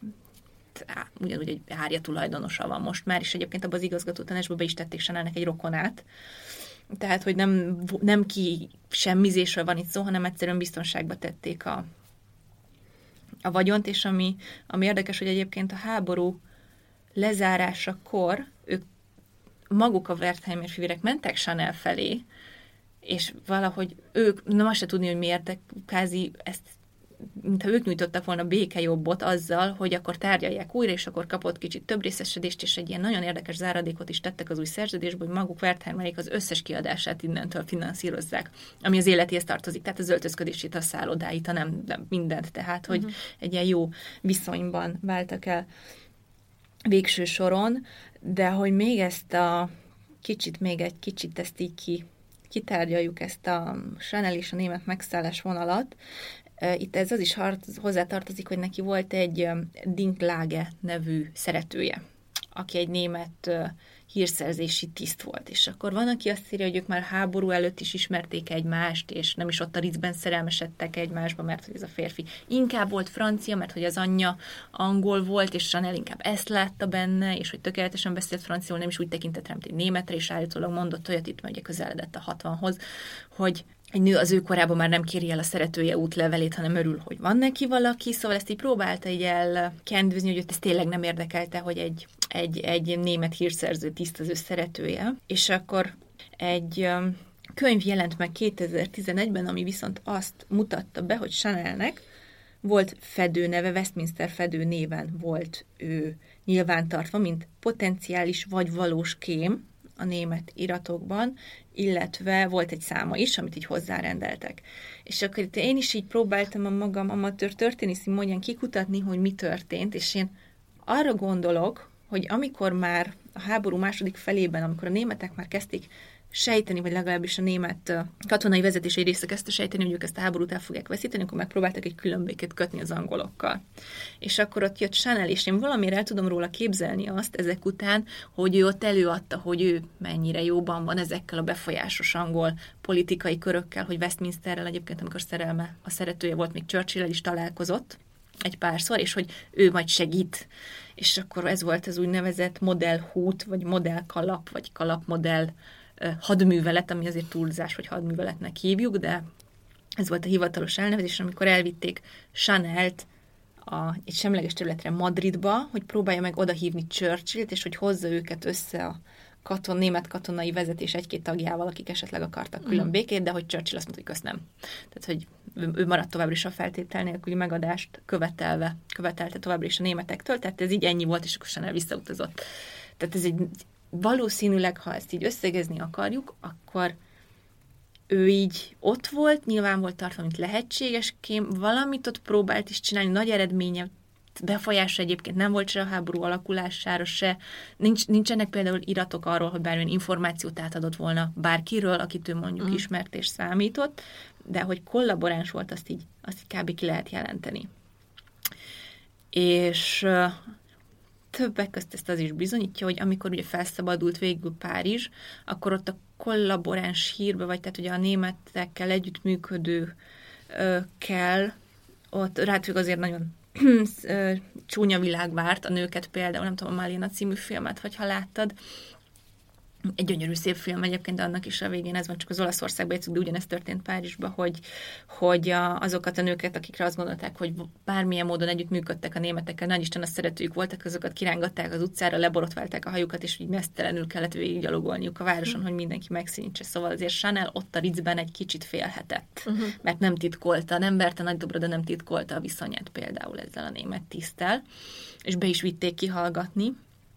árja tulajdonosa van most már, és egyébként abban az igazgató tanácsban be is tették Chanelnek egy rokonát. Tehát, hogy nem ki semmizésről van itt szó, hanem egyszerűen biztonságba tették a vagyont, és ami érdekes, hogy egyébként a háború lezárásakor ők maguk a Wertheimer fivérek mentek Chanel felé, és valahogy ők, nem azt se tudni, hogy miért, de kázi ezt, mintha ők nyújtottak volna békejobbot azzal, hogy akkor tárgyalják újra, és akkor kapott kicsit több részesedést, és egy ilyen nagyon érdekes záradékot is tettek az új szerződésbe, hogy maguk Wertheimerék az összes kiadását innentől finanszírozzák, ami az életéhez tartozik, tehát az öltözködését, a szállodáit, a nem mindent, tehát, hogy egy ilyen jó viszonyban váltak el végső soron, de hogy még ezt még egy kicsit ezt így kitárgyaljuk, ezt a Chanel és a német megszállás vonalat. Itt ez az is hozzátartozik, hogy neki volt egy Dinklage nevű szeretője, aki egy német hírszerzési tiszt volt. És akkor van, aki azt írja, hogy ők már háború előtt is ismerték egymást, és nem is ott a Ritzben szerelmesedtek egymásba, mert hogy ez a férfi inkább volt francia, mert hogy az anyja angol volt, és Chanel inkább ezt látta benne, és hogy tökéletesen beszélt franciául, nem is úgy tekintett rá, mint egy németre, és állítólag mondott olyat, itt ugye közeledett a 60-hoz, hogy egy nő az ő korában már nem kéri el a szeretője útlevelét, hanem örül, hogy van neki valaki, szóval ezt így próbálta így elkendőzni, hogy őt ez tényleg nem érdekelte, hogy egy német hírszerző tiszt az ő szeretője. És akkor egy könyv jelent meg 2011-ben, ami viszont azt mutatta be, hogy Chanelnek volt fedőneve, Westminster fedő néven volt ő nyilvántartva, mint potenciális vagy valós kém a német iratokban, illetve volt egy száma is, amit így hozzárendeltek. És akkor itt én is így próbáltam a magam amatőr történészi módján kikutatni, hogy mi történt, és én arra gondolok, hogy amikor már a háború második felében, amikor a németek már kezdték sejteni, vagy legalábbis a német katonai vezetés egy része kezdte sejteni, hogy ők ezt a háborút el fogják veszíteni, akkor megpróbáltak egy különbékét kötni az angolokkal. És akkor ott jött Chanel, és én valamire el tudom róla képzelni azt ezek után, hogy ő ott előadta, hogy ő mennyire jóban van ezekkel a befolyásos angol politikai körökkel, hogy Westminsterrel egyébként, amikor szerelme, a szeretője volt, még Churchill-el is találkozott egy párszor, és hogy ő majd segít. És akkor ez volt az úgynevezett modellhút, vagy modellkalap, vagy kalapmodell hadművelet, ami azért túlzás, hogy hadműveletnek hívjuk, de ez volt a hivatalos elnevezés, amikor elvitték Chanelt egy semleges területre, Madridba, hogy próbálja meg odahívni Churchillt, és hogy hozza őket össze a német katonai vezetés egy-két tagjával, akik esetleg akartak külön békét, de hogy Churchill azt mondta, hogy kösz nem. Tehát, hogy ő maradt továbbra is a feltétel nélküli megadást követelte továbbra is a németektől, tehát ez így ennyi volt, és akkor Chanel visszautazott. Tehát ez egy valószínűleg, ha ezt így összegezni akarjuk, akkor ő így ott volt, nyilván volt tartva, mint lehetséges kém, valamit ott próbált is csinálni, nagy eredménye, befolyása egyébként nem volt se a háború alakulására, se. Nincsenek például iratok arról, hogy bármilyen információt átadott volna bárkiről, akit ő mondjuk ismert és számított, de hogy kollaboráns volt, azt így kb. Ki lehet jelenteni. És többek közt ezt az is bizonyítja, hogy amikor ugye felszabadult végül Párizs, akkor ott a kollaboráns hírbe, vagy tehát ugye a németekkel együttműködőkkel, ott rájuk azért nagyon csúnya világ várt a nőket például, nem tudom, a Malina című filmet, hogyha láttad. Egy gyönyörű szép film egyébként, de annak is a végén ez van, csak az Olaszországban játszunk, de ugyanezt történt Párizsban, hogy azokat a nőket, akikre azt gondolták, hogy bármilyen módon együttműködtek a németekkel, nagy Isten a szeretőjük voltak, azokat kirángatták az utcára, leborotválták a hajukat, és így mesztelenül kellett végiggyalogolniuk a városon, hogy mindenki megszínítse. Szóval azért Chanel ott a Ritzben egy kicsit félhetett, mert nem titkolta, nem verte nagy dobra, de nem titkolta a viszonyát például ezzel a német tiszttel, és be is vitték kihallgatni.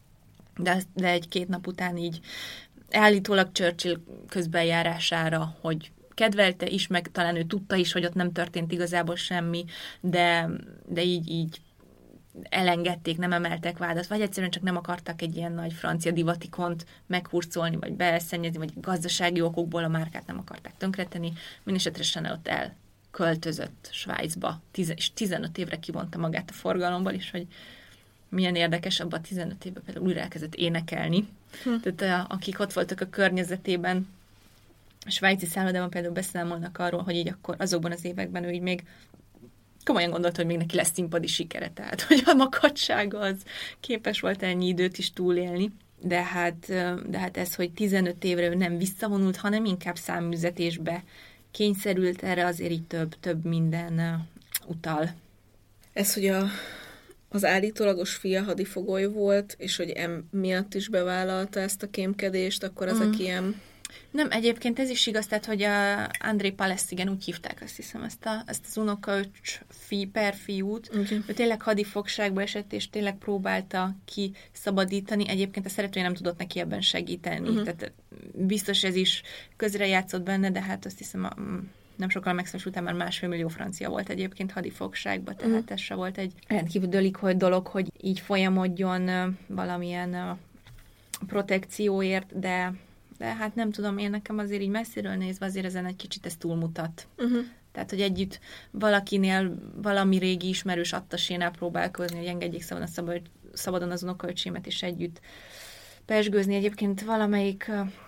De egy-két nap után így állítólag Churchill közbenjárására, hogy kedvelte is, meg talán ő tudta is, hogy ott nem történt igazából semmi, de így elengedték, nem emeltek vádat, vagy egyszerűen csak nem akartak egy ilyen nagy francia divatikont meghurcolni, vagy beleszennyezni, vagy gazdasági okokból a márkát nem akarták tönkretenni. Mindenesetre Chanel ott elköltözött Svájcba, és 15 évre kivonta magát a forgalomból, és hogy milyen érdekes, abban a 15 évben például újra elkezdett énekelni. Tehát akik ott voltak a környezetében, a svájci szállodában például beszámolnak arról, hogy így akkor azokban az években ő így még komolyan gondolta, hogy még neki lesz színpadi sikere, tehát hogy a makadsága az képes volt ennyi időt is túlélni. De hát ez, hogy 15 évre ő nem visszavonult, hanem inkább számműzetésbe kényszerült, erre azért így több minden utal. Ez, hogy az állítólagos fia hadifogoly volt, és hogy miatt is bevállalta ezt a kémkedést, akkor ezek ilyen... Nem, egyébként ez is igaz, tehát, hogy a André Palesz, igen, úgy hívták, azt hiszem, ezt az unokaöcs perfiút. Ő tényleg hadifogságba esett, és tényleg próbálta kiszabadítani. Egyébként a szeretője nem tudott neki ebben segíteni. Tehát biztos ez is közrejátszott benne, de hát azt hiszem, nem sokkal megszólás után már 1,5 millió francia volt egyébként hadifogságban, tehát ez se volt egy rendkívül dolog, hogy így folyamodjon valamilyen protekcióért, de hát nem tudom, én nekem azért így messziről nézve azért ezen egy kicsit ez túlmutat. Tehát, hogy együtt valakinél, valami régi ismerős attasénál próbálkozni, hogy engedjék szabadon az unokaöcsémet, és együtt pezsgőzni. Egyébként valamelyik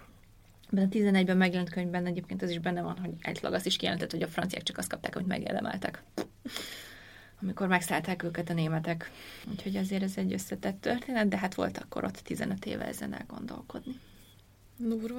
a 11-ben megjelent könyvben egyébként az is benne van, hogy egylag azt is kijelentett, hogy a franciák csak azt kapták, amit megérdemeltek, amikor megszállták őket a németek. Úgyhogy azért ez egy összetett történet, de hát volt akkor ott 15 éve ezen elgondolkodni. Durva.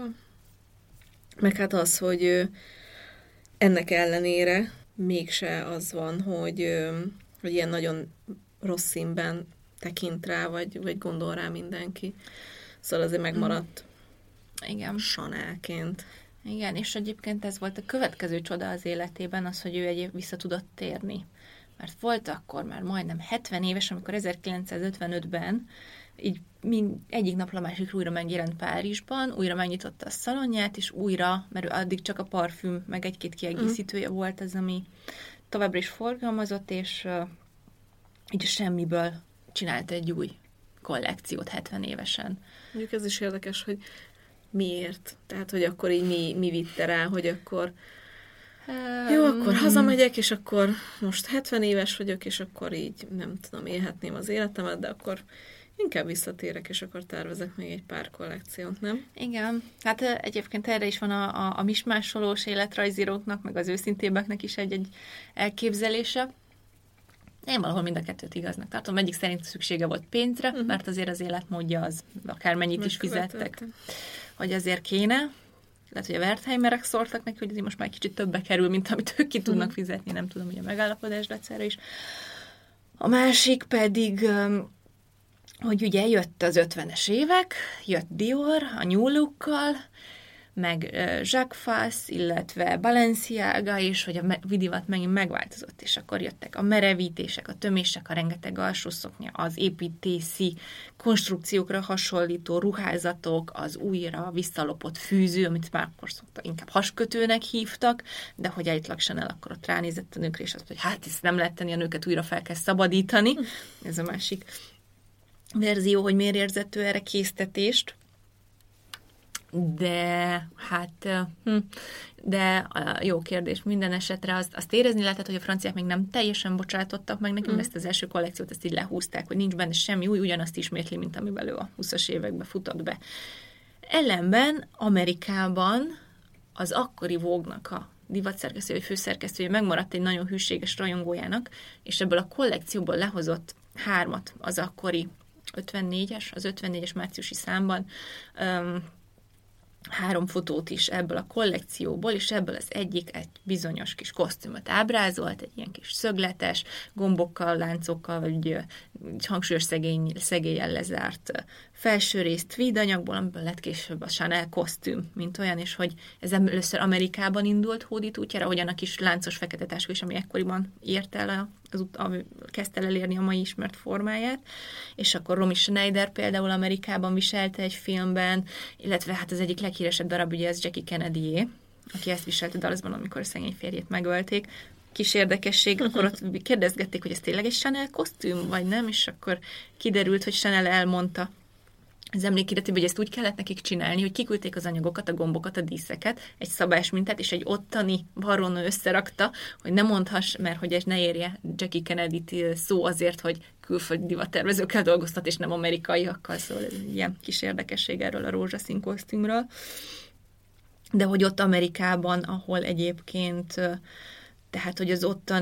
Meg hát az, hogy ennek ellenére mégse az van, hogy ilyen nagyon rossz színben tekint rá, vagy gondol rá mindenki. Szóval azért megmaradt. Igen. Chanelként. Igen, és egyébként ez volt a következő csoda az életében, az, hogy ő vissza tudott térni. mert volt akkor már majdnem 70 éves, amikor 1955-ben így egyik napra másikra újra megjelent Párizsban, újra megnyitotta a szalonját, és újra, mert addig csak a parfüm, meg egy-két kiegészítője volt az, ami továbbra is forgalmazott, és így semmiből csinált egy új kollekciót 70 évesen. Mondjuk ez is érdekes, hogy miért? Tehát, hogy akkor így mi vitte rá, hogy akkor jó, akkor hazamegyek, és akkor most 70 éves vagyok, és akkor így nem tudom, élhetném az életemet, de akkor inkább visszatérek, és akkor tervezek még egy pár kollekciót, nem? Igen, hát egyébként erre is van a mismásolós életrajzíróknak, meg az őszintébbeknek is egy elképzelése. Én valahol mind a kettőt igaznak tartom. Egyik szerint szüksége volt pénzre, mert azért az életmódja az akármennyit is fizettek, hogy azért kéne. Lehet, hogy a Wertheimerek szóltak neki, hogy azért most már kicsit többe kerül, mint amit ők ki tudnak fizetni. Nem tudom, hogy a megállapodás dacára is. A másik pedig, hogy ugye jött az 50-es évek, jött Dior a New Look-kal, meg Jacques Fass, illetve Balenciaga is, hogy a vidivat megint megváltozott, és akkor jöttek a merevítések, a tömések, a rengeteg alsószoknya, az építészi konstrukciókra hasonlító ruházatok, az újra visszalopott fűző, amit már akkor inkább haskötőnek hívtak, de hogy állítólag Chanel akkor ott ránézett a nőkre, és azt mondta, hogy hát ezt nem lehet tenni, a nőket újra fel kell szabadítani. Ez a másik verzió, hogy miért érzett ő erre késztetést. De hát, de jó kérdés, minden esetre azt érezni lehetett, hogy a franciák még nem teljesen bocsátottak meg nekünk, ezt az első kollekciót ezt így lehúzták, hogy nincs benne semmi új, ugyanazt ismétli, mint amivel ő a 20-as években futott be. Ellenben Amerikában az akkori Vogue-nak a divatszerkesztője, vagy főszerkesztője megmaradt egy nagyon hűséges rajongójának, és ebből a kollekcióból lehozott 3 az akkori 54-es márciusi számban, 3 fotót is ebből a kollekcióból, és ebből az egyik egy bizonyos kis kosztümöt ábrázolt, egy ilyen kis szögletes, gombokkal, láncokkal, vagy hangsúlyos szegéllyel lezárt felső részt tweed anyagból, amiből lett később a Chanel kosztüm, mint olyan, és hogy ez először Amerikában indult hódít útjára, hogy annak is láncos fekete táska is, ami ekkoriban ért el kezdte el elérni a mai ismert formáját, és akkor Romy Schneider például Amerikában viselte egy filmben, illetve hát az egyik leghíresebb darab ugye az Jackie Kennedy-é, aki ezt viselte Dallasban, amikor a szegény férjét megölték. Kis érdekesség, akkor ott kérdezgették, hogy ez tényleg egy Chanel kosztüm, vagy nem, és akkor kiderült, hogy Chanel elmondta az emlékiratében, hogy ezt úgy kellett nekik csinálni, hogy kiküldték az anyagokat, a gombokat, a díszeket, egy szabás mintát, és egy ottani barónő összerakta, hogy ne mondhass, mert hogy ez ne érje Jackie Kennedy-t szó azért, hogy külföldi divattervezőkkel dolgoztat, és nem amerikaiakkal, szóval ez ilyen kis érdekesség erről a rózsaszín kosztümről. De hogy ott Amerikában, ahol egyébként, tehát, hogy az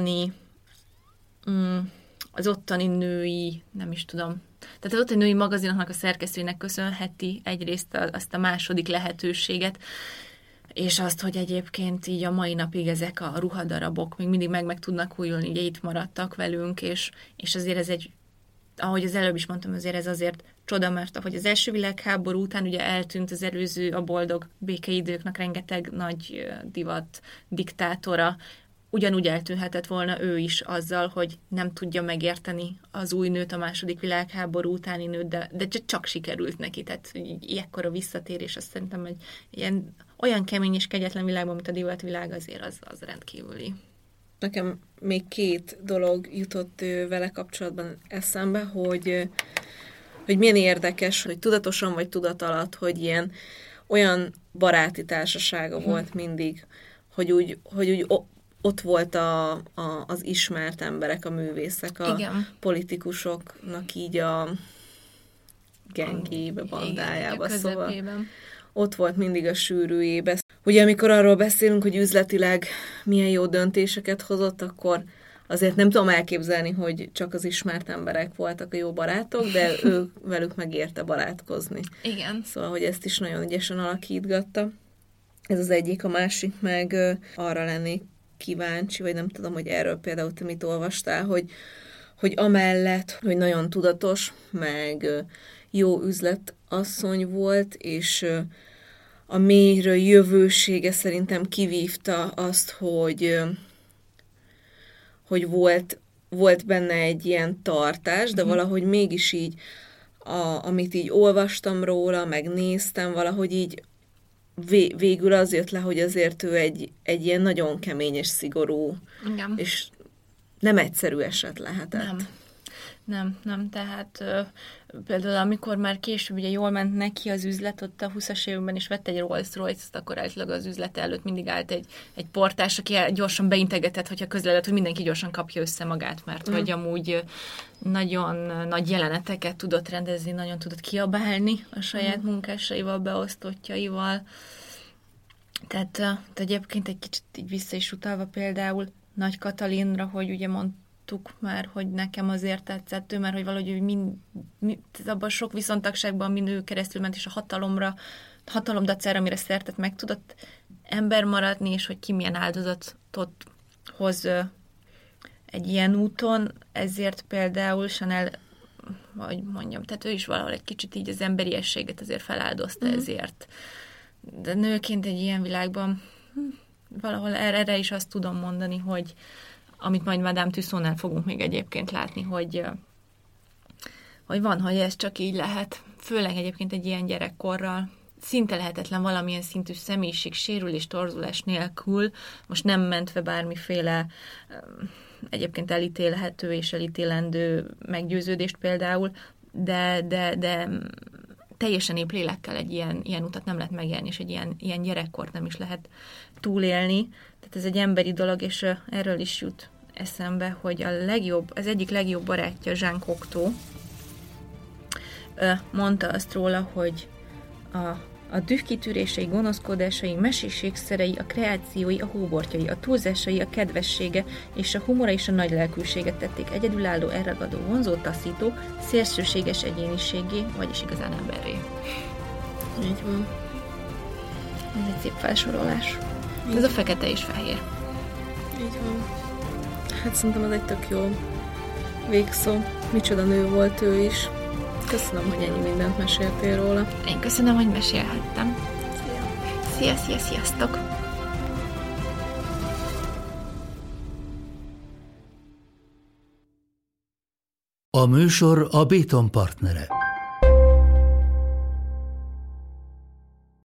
ottani női, nem is tudom, tehát az ottani női magazinoknak a szerkesztőinek köszönheti egyrészt azt a második lehetőséget, és azt, hogy egyébként így a mai napig ezek a ruhadarabok még mindig meg tudnak újulni, ugye itt maradtak velünk, és azért ez egy, ahogy az előbb is mondtam, azért ez azért csoda, mert ahogy az első világháború után ugye eltűnt az előző, a boldog békeidőknek rengeteg nagy divat diktátora, ugyanúgy eltűnhetett volna ő is azzal, hogy nem tudja megérteni az új nőt, a második világháború utáni nőt, de csak sikerült neki. Tehát ilyekkor a visszatérés, azt szerintem egy ilyen, olyan kemény és kegyetlen világban, mint a divatvilág, azért az rendkívüli. Nekem még 2 dolog jutott vele kapcsolatban eszembe, hogy milyen érdekes, hogy tudatosan vagy tudat alatt, hogy ilyen olyan baráti társasága volt mindig, hogy úgy ott volt az ismert emberek, a művészek, a politikusoknak így a gengébe, bandájába, szóval ott volt mindig a sűrűjébe. Ugye amikor arról beszélünk, hogy üzletileg milyen jó döntéseket hozott, akkor azért nem tudom elképzelni, hogy csak az ismert emberek voltak a jó barátok, de velük megérte barátkozni. Igen. Szóval, hogy ezt is nagyon ügyesen alakítgatta. Ez az egyik, a másik meg arra lennék kíváncsi, vagy nem tudom, hogy erről például te mit olvastál, hogy amellett, hogy nagyon tudatos, meg jó üzletasszony volt, és a mélyről jövősége szerintem kivívta azt, hogy volt benne egy ilyen tartás, de valahogy mégis így, amit így olvastam róla, megnéztem, valahogy így végül az jött le, hogy azért ő egy ilyen nagyon kemény és szigorú, Igen. és nem egyszerű eset lehetett. Nem, tehát például amikor már később ugye jól ment neki az üzlet ott a 20-as évben, és vett egy Rolls-Royce-t, akkor általában az üzlete előtt mindig állt egy portás, aki gyorsan beintegetett, hogyha közeledett, hogy mindenki gyorsan kapja össze magát, mert hogy amúgy nagyon nagy jeleneteket tudott rendezni, nagyon tudott kiabálni a saját munkásaival, beosztottjaival. Tehát egyébként egy kicsit így vissza is utalva például Nagy Katalinra, hogy ugye mondtuk már, hogy nekem azért tetszett ő, mert hogy valahogy abban sok viszontagságban, amin ő keresztül ment, és a hatalom dacára, amire szertett, meg tudott ember maradni, és hogy ki milyen áldozatot hoz egy ilyen úton, ezért például Chanel, hogy mondjam, tehát ő is valahol egy kicsit így az emberiességet azért feláldozta ezért. De nőként egy ilyen világban valahol erre is azt tudom mondani, hogy amit majd Madame Tussaudsnál fogunk még egyébként látni, hogy van, hogy ez csak így lehet. Főleg egyébként egy ilyen gyerekkorral szinte lehetetlen valamilyen szintű személyiség, sérülés, torzulás nélkül, most nem mentve bármiféle egyébként elítélhető és elítélendő meggyőződést például, de teljesen épp lélekkel egy ilyen utat nem lehet megélni, és egy ilyen gyerekkort nem is lehet túlélni. Tehát ez egy emberi dolog, és erről is jut eszembe, hogy az egyik legjobb barátja, Jean Cocteau, mondta azt róla, hogy a düh kitűrései, gonoszkodásai, meséségszerei, a kreációi, a hóbortjai, a túlzásai, a kedvessége és a humora és a nagy lelkűséget tették egyedülálló, elragadó, vonzó, taszító, szélsőséges egyéniségé, vagyis igazán emberré. Így van. Ez egy szép felsorolás. Ez a fekete és fehér. Így van. Hát szerintem ez egy tök jó végszó. Micsoda nő volt ő is. Köszönöm, hogy ennyi mindent meséltél róla. Én köszönöm, hogy mesélhettem. Sziasztok! A műsor a Béton partnere.